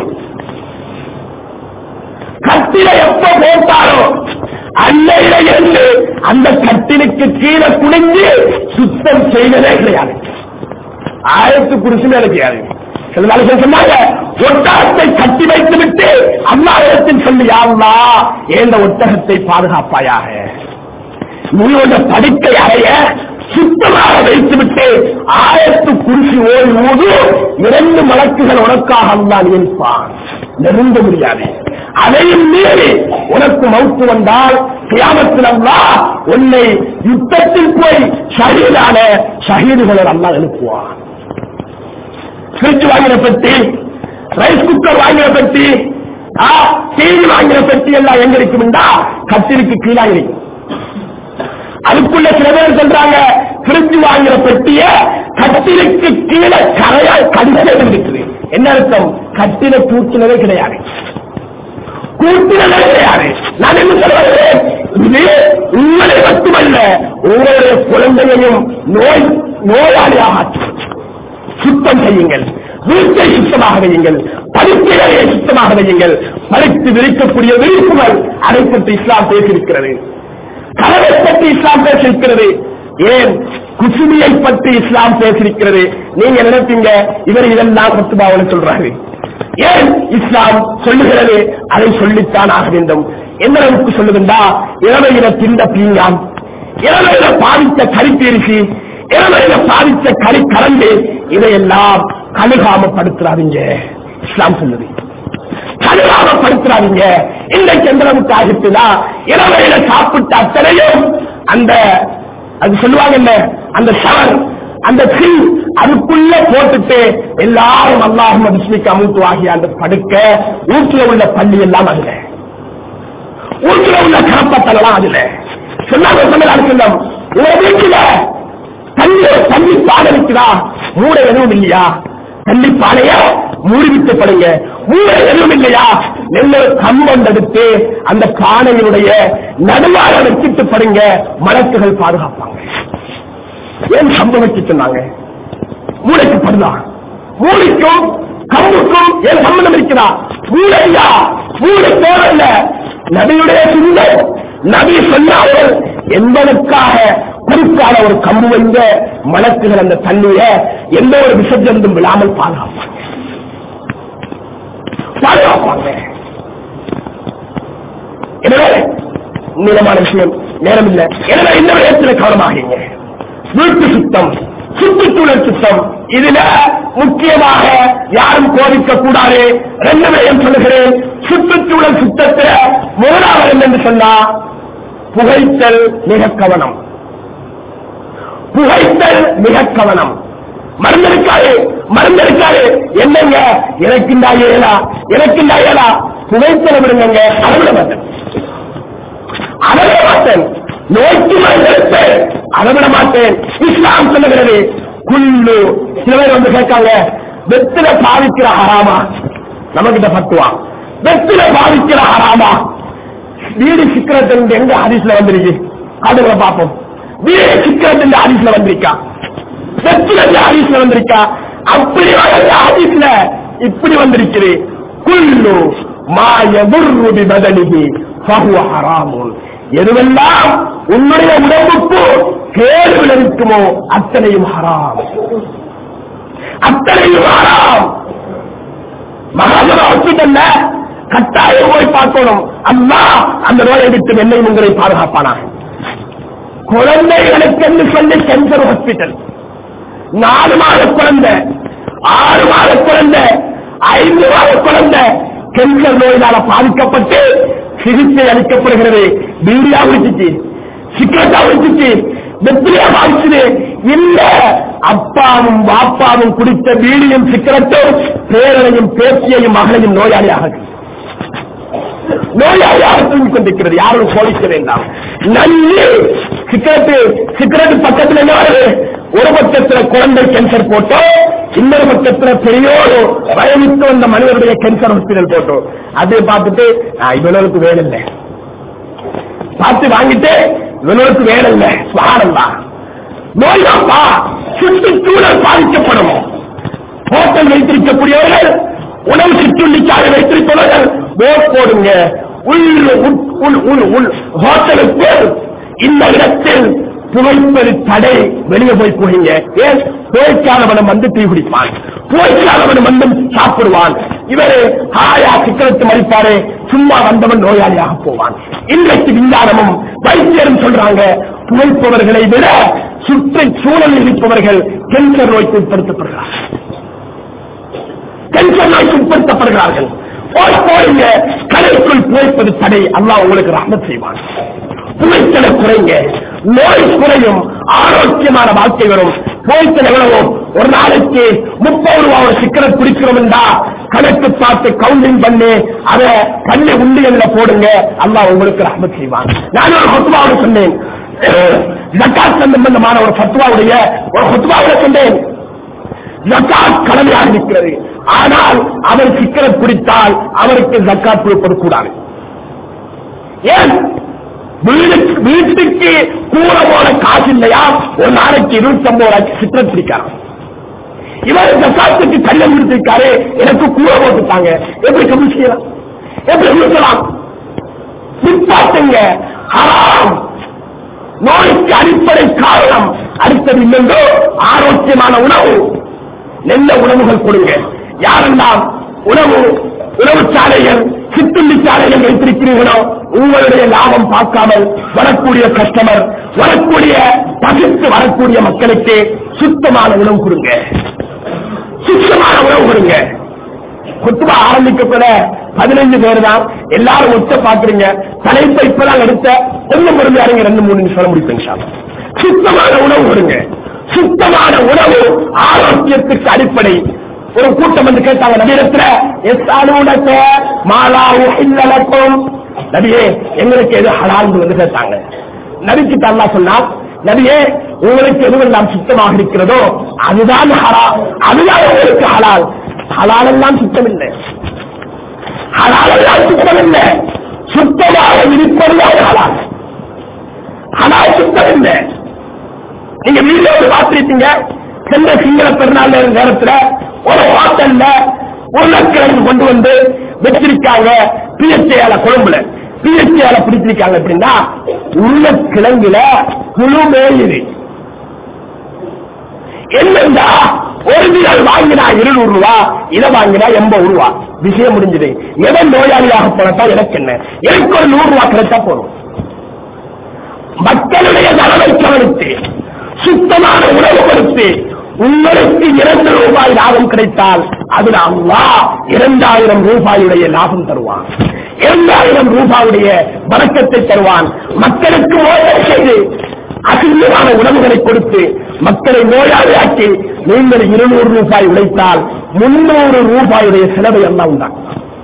S2: கட்டில எப்ப போட்டாரோ அன்னையில இருந்து அந்த கட்டிலுக்கு கீழே குனிஞ்சு சுத்தம் செய்வதே கிடையாது. ஆயிரத்து குடிச்சு மேல செய்யாது. சில நாளைக்கு சொன்னாங்க, ஒட்டகத்தை கட்டி வைத்து விட்டு அல்லாஹ்விடத்தில் சொல்லி, யா அல்லாஹ் ஏந்த ஒட்டகத்தை பாதுகாப்பாயாக, நீ உள்ள படுக்கை அறைய சுத்தமாக வைத்துவிட்டு ஆயத்து குருசி ஓடி ஊது இரண்டு மலக்குகள் உனக்காக அல்லாஹ் நினைப்பான். நெருங்க முடியாது. அதையும் மீறி உனக்கு மௌத்து வந்தால் கியாமத்தில் அல்லாஹ் உன்னை யுத்தத்தில் போய் ஷஹீதான ஷஹீதுகளை அல்லாஹ் எழுப்புவான். ஃப்ரிட்ஜ் வாங்கின பெட்டி, ரைஸ் குக்கர் வாங்கின பெட்டி, டிவி வாங்கின பெட்டி எல்லாம் எங்க இருக்கும்டா கட்டிலுக்கு கீழாக இருக்கும். அதுக்குள்ள சில பேர் சொல்றாங்க ஃப்ரிட்ஜ் வாங்கின பெட்டிய கட்டிலுக்கு கீழே கரையால் கடிதம் இருக்குது. என்ன அர்த்தம்? கட்டில கூட்டினதே கிடையாது, கூட்டினதே கிடையாது. நான் என்ன சொல்றேன், இது உங்களை மட்டுமல்ல உங்களுடைய குழந்தையையும் நோய் நோயாளியாக சுத்தம் செய்யுங்கள். வீட்டை சுத்தமாக வையுங்கள், படுக்கையை சுத்தமாக வையுங்கள். படுத்து விரிக்கக்கூடிய விரிப்புகள் அதை பற்றி இஸ்லாம் பேசியிருக்கிறது. கலவை பற்றி இஸ்லாம் பேசியிருக்கிறது. ஏன் குசுமியை பற்றி இஸ்லாம் பேசியிருக்கிறது. நீங்க நினைப்பீங்க இவர் இதெல்லாம் குத்துபாவன்னு சொல்றாரு. ஏன் இஸ்லாம் சொல்லுகிறது அதை சொல்லித்தான் ஆக வேண்டும். எந்த அளவுக்கு சொல்லுகின்றா, இளமையில திண்ட பீங்கான், இளமையில பாதித்த கரிப்பீரிசி, இளமையில பாதித்த கறி கலந்து இதையெல்லாம் கழுகாமப்படுத்துறாதீங்க. இஸ்லாம் சொல்லுது கழுகாமப்படுத்துறாதீங்க. இன்றைக்கு எந்த அளவுக்கு ஆகிட்டுனா இளமையில சாப்பிட்ட அத்தனையும் அந்த அது சொல்லுவாங்க அந்த ஷவர் அந்த தீ அதுக்குள்ள போட்டுட்டு எல்லாரும் அல்லாஹும்ம பிஸ்மிக்க அமுத்து ஆகிய அந்த படுக்க வீட்டுல உள்ள பள்ளி எல்லாம் அதுல, வீட்டுல உள்ள கரப்பத்தெல்லாம் அதுல சொன்னாங்க. சொன்னதாக உங்க வீட்டுல தண்ணி தண்ணி பானை இருக்குதா, மூட எதுவும் இல்லையா, தண்ணி பானைய மூடிவிட்டு படுங்க. மூட எதுவும் இல்லையா, நெல்ல கம்பம் எடுத்து அந்த பானையினுடைய நடுவாக வச்சுட்டு படுங்க, மலக்குகள் பாதுகாப்பாங்க. ஏன் கம்பம் வச்சு சொன்னாங்க? மூளைக்கு படுதா, மூளைக்கும் கம்புக்கும் ஏன் சம்பந்தம் இருக்கிறா? மூளையா, மூளை தேவையில்ல. நபியுடைய சிந்தை நபி சொன்னார்கள் என்பதற்காக குறிப்பான ஒரு கம்பு வைந்த மலக்குகள் அந்த தண்ணிய எந்த ஒரு விசர்ஜனும் விழாமல் பாதுகாப்பாங்க பாதுகாப்பாங்க எனவே நீளமான விஷயம் நேரம் இல்லை. எனவே இந்த விடயத்தில் கவனமாகீங்க. வீட்டு சுத்தம், சுற்றுச்சூழல் சுத்தம், இதுல முக்கியமாக யாரும் கோபிக்க கூடாது. ரெண்டு விடயம் சொல்லுகிறேன். சுற்றுச்சூழல் சுத்தத்தில் முதலாவது என்னென்று சொன்னா புகைத்தல் மிக கவனம். புகைத்தல் மிக கவனம். மறந்திருக்காரு மறந்திருக்காரு என்னங்க எனக்குண்டா ஏலா எனக்குண்டா ஏலா புகைத்தலை விடுங்க. அளவிட மாட்டேன் அளவிட மாட்டேன் நோய்க்கு மறந்திருப்பேன் அளவிட மாட்டேன். இஸ்லாம் சொல்லுகிறது குள்ளு. சில பேர் வந்து கேட்காங்க வெத்தில பாதிக்கிற ஹராமா, நம்ம கிட்ட பத்துவா வெத்தில பாதிக்கிற ஹராமா. வீடு சிக்கரத்தின் எங்க ஹதீஸ்ல வந்திருக்கு அதுல பார்ப்போம். வீடு சிக்கரத்தின் ஹதீஸ்ல வந்திருக்கா, வெத்தில ஹதீஸ்ல வந்திருக்கா, அப்படி ஹதீஸ்ல இப்படி வந்திருக்கிறது. குல்லு மாயதுர்ரு பதனிஹி ஃபஹுவ ஹராமுன். எதுவெல்லாம் உன்னுடைய உடம்புக்கு கேடு விளைவிக்குமோ அத்தனையும் ஹராம், அத்தனையும் ஹராம். மகாஜன ஹாஸ்பிட்டல்ல கட்டாயம் போய் பார்க்கணும். அல்லாஹ் அந்த நோயை விட்டு என்னை உங்களை பாதுகாப்பானா. குழந்தைகளுக்கு என்று சொல்லி கேன்சர் ஹாஸ்பிட்டல், நாலு மாத குழந்தை, ஆறு மாத குழந்தை, ஐந்து மாத குழந்தை கேன்சர் நோயினால பாதிக்கப்பட்டு சிகிச்சை அளிக்கப்படுகிறது. பீடியா குடிச்சிச்சு, சிக்கரட்டா குடிச்சிச்சு, வெற்றியா பாதிச்சது இல்ல. அப்பாவும் பாப்பாவும் குடித்த பீடியும் சிக்கரட்டும் பேரனையும் பேச்சியையும் மகளையும் நோயாளியாக நோயாளியாக தூங்கிக் கொண்டிருக்கிறது. யாரும் சோதிக்க வேண்டாம். நல்ல சிக்கரட்டு சிக்கரட்டு பக்கத்தில் என்ன வருது? ஒரு பக்கத்தில் குழந்தை கேன்சர் போட்டோம், இன்னொரு பக்கத்தில் பெரியோரு வயதுக்கு வந்த மனிதனுடைய கேன்சர் ஹாஸ்பிட்டல் போட்டோம். அதை பார்த்துட்டு இவனுக்கு வேலை இல்லை பார்த்து வாங்கிட்டு இவனுக்கு வேலை இல்லை சுவாரம்தான் நோய்தாப்பா. சுற்றுச்சூழல் பாதிக்கப்படும். ஹோட்டல் வைத்திருக்கக்கூடியவர்கள், உணவு சிற்றுண்டிக்காக வைத்திருப்பவர்கள் போட் போடுங்க. ஹோட்டலுக்கு இந்த இடத்தில் புகைப்பது தடை, வெளியே போய் போறீங்க. ஏன் புகைக்காதவனும் வந்து தீ குடிப்பான், புகைக்காதவனும் வந்து சாப்பிடுவான். இவரு ஹாயா சிக்கனத்து மதிப்பாரு, சும்மா வந்தவன் நோயாளியாக போவான். இன்றைக்கு விஞ்ஞானமும் வைத்தியரும் சொல்றாங்க புகைப்பவர்களை விட சுற்று சூழலில் இருப்பவர்கள் கேன்சர் நோய்க்கு உட்படுத்தப்படுகிறார்கள். கேன்சர் நோய்க்கு உட்படுத்தப்படுகிறார்கள். போய்ங்க கடைக்குள் புகைப்பது தடை. அல்லாஹ் உங்களுக்கு ரஹ்மத் செய்வான். புகைத்தலை குறைங்க, நோய் குறையும், ஆரோக்கியமான வாழ்க்கை வரும். புகைத்தல் எவ்வளவோ ஒரு நாளைக்கு முப்பது ரூபாய் சிக்கரை குடிக்கிறோம் என்றா கணக்கு பார்த்து கவுண்டிங் பண்ணி அதை பண்ணி உண்டியல்ல போடுங்க. அல்லாஹ் உங்களுக்கு ரஹ்மத் செய்வான். நான் ஒரு ஃபத்வாவை சொன்னேன், ஜகாத் சம்பந்தமான ஒரு ஃபத்வாவுடைய ஒரு ஃபத்வாவை சொன்னேன். ஜகாத் கடமையாக இருக்கிறது. ஆனால் அவர் சிக்கரை குடித்தால் அவருக்கு ஜகாத் கொடுக்கூடாது. ஏன்? வீட்டுக்கு கூட போன காசு இல்லையா? ஒரு நாளைக்கு இருபத்தி ஒன்பது ரூபாய்க்கு சிக்கரை பிடிக்கிறார். இவர் ஜகாத்துக்கு கல்யாணம் கொடுத்திருக்காரு, எனக்கு கூட போட்டுட்டாங்க. எப்படி கபூல் செய்யலாம்? எப்படி கொடுக்கலாம்? நிப்பாட்டுங்க. ஹராம். நோய்க்கு அடிப்படை காரணம். அடுத்தது இல்லையோ ஆரோக்கியமான உணவு, நல்ல உணவுகள் கொடுங்க. யாரெல்லாம் உணவு உணவு சாலைகள் சித்துள்ளி சாலைகள் வைத்திருக்கிறீர்களோ உங்களுடைய லாபம் பார்க்காமல் வரக்கூடிய கஸ்டமர், வரக்கூடிய பகிர்ந்து வரக்கூடிய மக்களுக்கு சுத்தமான உணவு கொடுங்க. சுத்தமான உணவு கொடுங்க. குத்துபா ஆரம்பிக்கப்பட பதினைந்து பேர் தான் எல்லாரும் ஒத்த பாக்குறீங்க. தலைப்பை இப்பதான் எடுத்த கொஞ்சம் பொறுமையாருங்க, ரெண்டு மூணு நிமிஷம் சொல்ல முடியும். சுத்தமான உணவு கொடுங்க. சுத்தமான உணவு ஆரோக்கியத்துக்கு அடிப்படை. ஒரு கூட்டம் வந்து கேட்டாங்க நபியிடத்துல, நபியே எங்களுக்கு எது ஹலால் வந்து கேட்டாங்க. நபிக்கு அல்லாஹ் சொன்னார், நபியே உங்களுக்கு எதுவெல்லாம் சுத்தமாக இருக்கிறதோ அதுதான் ஹலால், அதுதான் உங்களுக்கு ஹலால். ஹலால் எல்லாம் சுத்தம் இல்லை, ஹலால் எல்லாம் சுத்தம் இல்லை. சுத்தமாக இருப்பதுதான் ஹலால். ஹலால் சுத்தம் இல்லை. நீங்க வீடியோவில் பார்த்திருப்பீங்க, சென்ற சிங்கள பெருநாள் நேரத்தில் ஒரு ஹோட்டல்ல உருளைக்கிழங்கு கொண்டு வந்து வச்சிருக்காங்க. பிஎஸ்ஏல கொழும்புல பிஎஸ்ஏல பிடிச்சிருக்காங்க. அப்படின்னா உருளைக்கிழங்குல குழு மேயுது. என்னண்டா ஒரிஜினல் வாங்கினா இருநூறு ரூபா, இதை வாங்கினா எண்பது ரூபா. விஷயம் முடிஞ்சது. எவன் நோயாளியாக போனதா எனக்கு என்ன, எனக்கு ஒரு நூறு ரூபாய் கிடைச்சா போதும். மக்களுடைய நலனை கவனித்து சுத்தமான உணவு கொடுத்து உங்களுக்கு இரண்டு ரூபாய் லாபம் கிடைத்தால் அதில் அல்லாஹ் இரண்டாயிரம் ரூபாயுடைய லாபம் தருவான். இரண்டாயிரம் ரூபாயுடைய வணக்கத்தை தருவான். மக்களுக்கு மோசம் செய்து அசிங்கமான உணவுகளை கொடுத்து மக்களை நோயாளியாக்கி நீங்கள் இருநூறு ரூபாய் உழைத்தால் முன்னூறு ரூபாயுடைய செலவை எல்லாம் உண்டாகும்.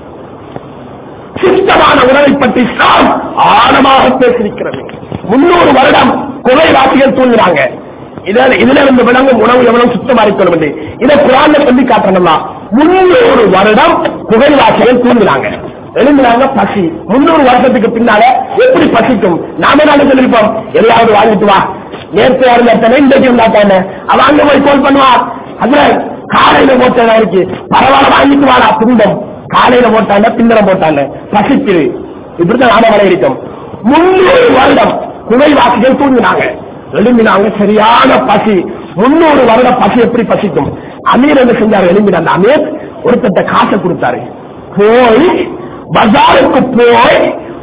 S2: சுத்தமான உணவை பற்றி இஸ்லாம் ஆழமாக பேசியிருக்கிறது. முன்னூறு வருடம் குறைவாசிகள் தூங்குறாங்க. இதுல இருந்து விளங்கும் உணவு எவ்வளவு சுத்தமா இருக்கணும் என்று இதை குரான்ல சொல்லி காட்டணும்னா முன்னூறு வருடம் புகைவாசிகள் தூங்குறாங்க, எழுந்துறாங்க. பசி முன்னூறு வருஷத்துக்கு பின்னால எப்படி பசிக்கும்? நாம நாளை சொல்லிருப்போம், எல்லாவது வாங்கிட்டு வா, நேற்று இருந்தா இன்றைக்கு இருந்தாத்தானே அவன் அங்க போய் கோல் பண்ணுவா. அதுல காலையில போட்டா இருக்கு, பரவாயில்ல வாங்கிட்டு வாடா துன்பம். காலையில போட்டாங்க, பின்னரம் போட்டாங்க, பசிக்குது. இப்படித்தான் நாம வரை இருக்கும். முன்னூறு வருடம் புகைவாசிகள் தூங்கினாங்க, எழும்பினாங்க. சரியான பசி. முன்னூறு வருட பசி எப்படி பசிக்கும்? அமீர் என்ன செஞ்சாரு? எழும்பின அந்த அமீர் ஒருத்தட்ட காசை கொடுத்தாரு. போய் பஜாருக்கு போய்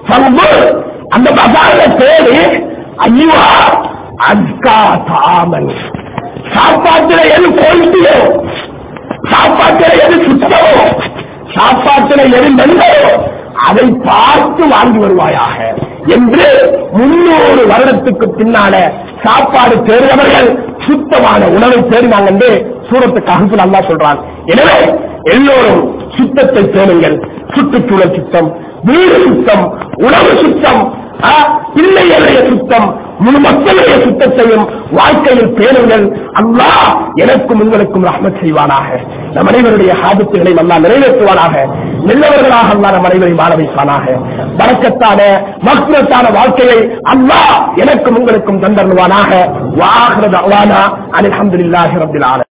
S2: அந்த பஜார்ல தேடி ஐயா அஜ்கா தாமன், சாப்பாட்டுல எது போயிட்டியோ, சாப்பாட்டுல எது சுத்தமோ, சாப்பாட்டுல எது நல்லதோ அதை பார்த்து வாங்கி வருவாயாக என்று முன்னூறு வருடத்துக்கு பின்னால சாப்பாடு தேர்ந்தவர்கள் சுத்தமான உணவை தேடினாங்க என்று சூரத்து கஹ்ஃப்ல அல்லாஹ் சொல்றான். எனவே எல்லோரும் சுத்தத்தை தேடுங்கள். சுற்றுச்சூழல் சுத்தம், வீடு சுத்தம், உணவு சுத்தம், பிள்ளைகளுடைய சுத்தம், முழு மக்களுடைய சுத்தத்தையும் வாழ்க்கையில் பேணுங்கள். அல்லாஹ் எனக்கும் உங்களுக்கும் ரஹ்மத் செய்வானாக. நம் அனைவருடைய ஹாஜத்துகளை அல்லாஹ் நிறைவேற்றுவானாக. நல்லவர்களாக அல்லாஹ் நம் அனைவரை வாழ வைப்பானாக. பரக்கத்தான மக்ஃபிரத்தான வாழ்க்கையை அல்லாஹ் எனக்கும் உங்களுக்கும் தந்தருவானாக. வ ஆகிரு தஅவானா அல்ஹம்துலில்லாஹி ரப்பில் ஆலமீன்.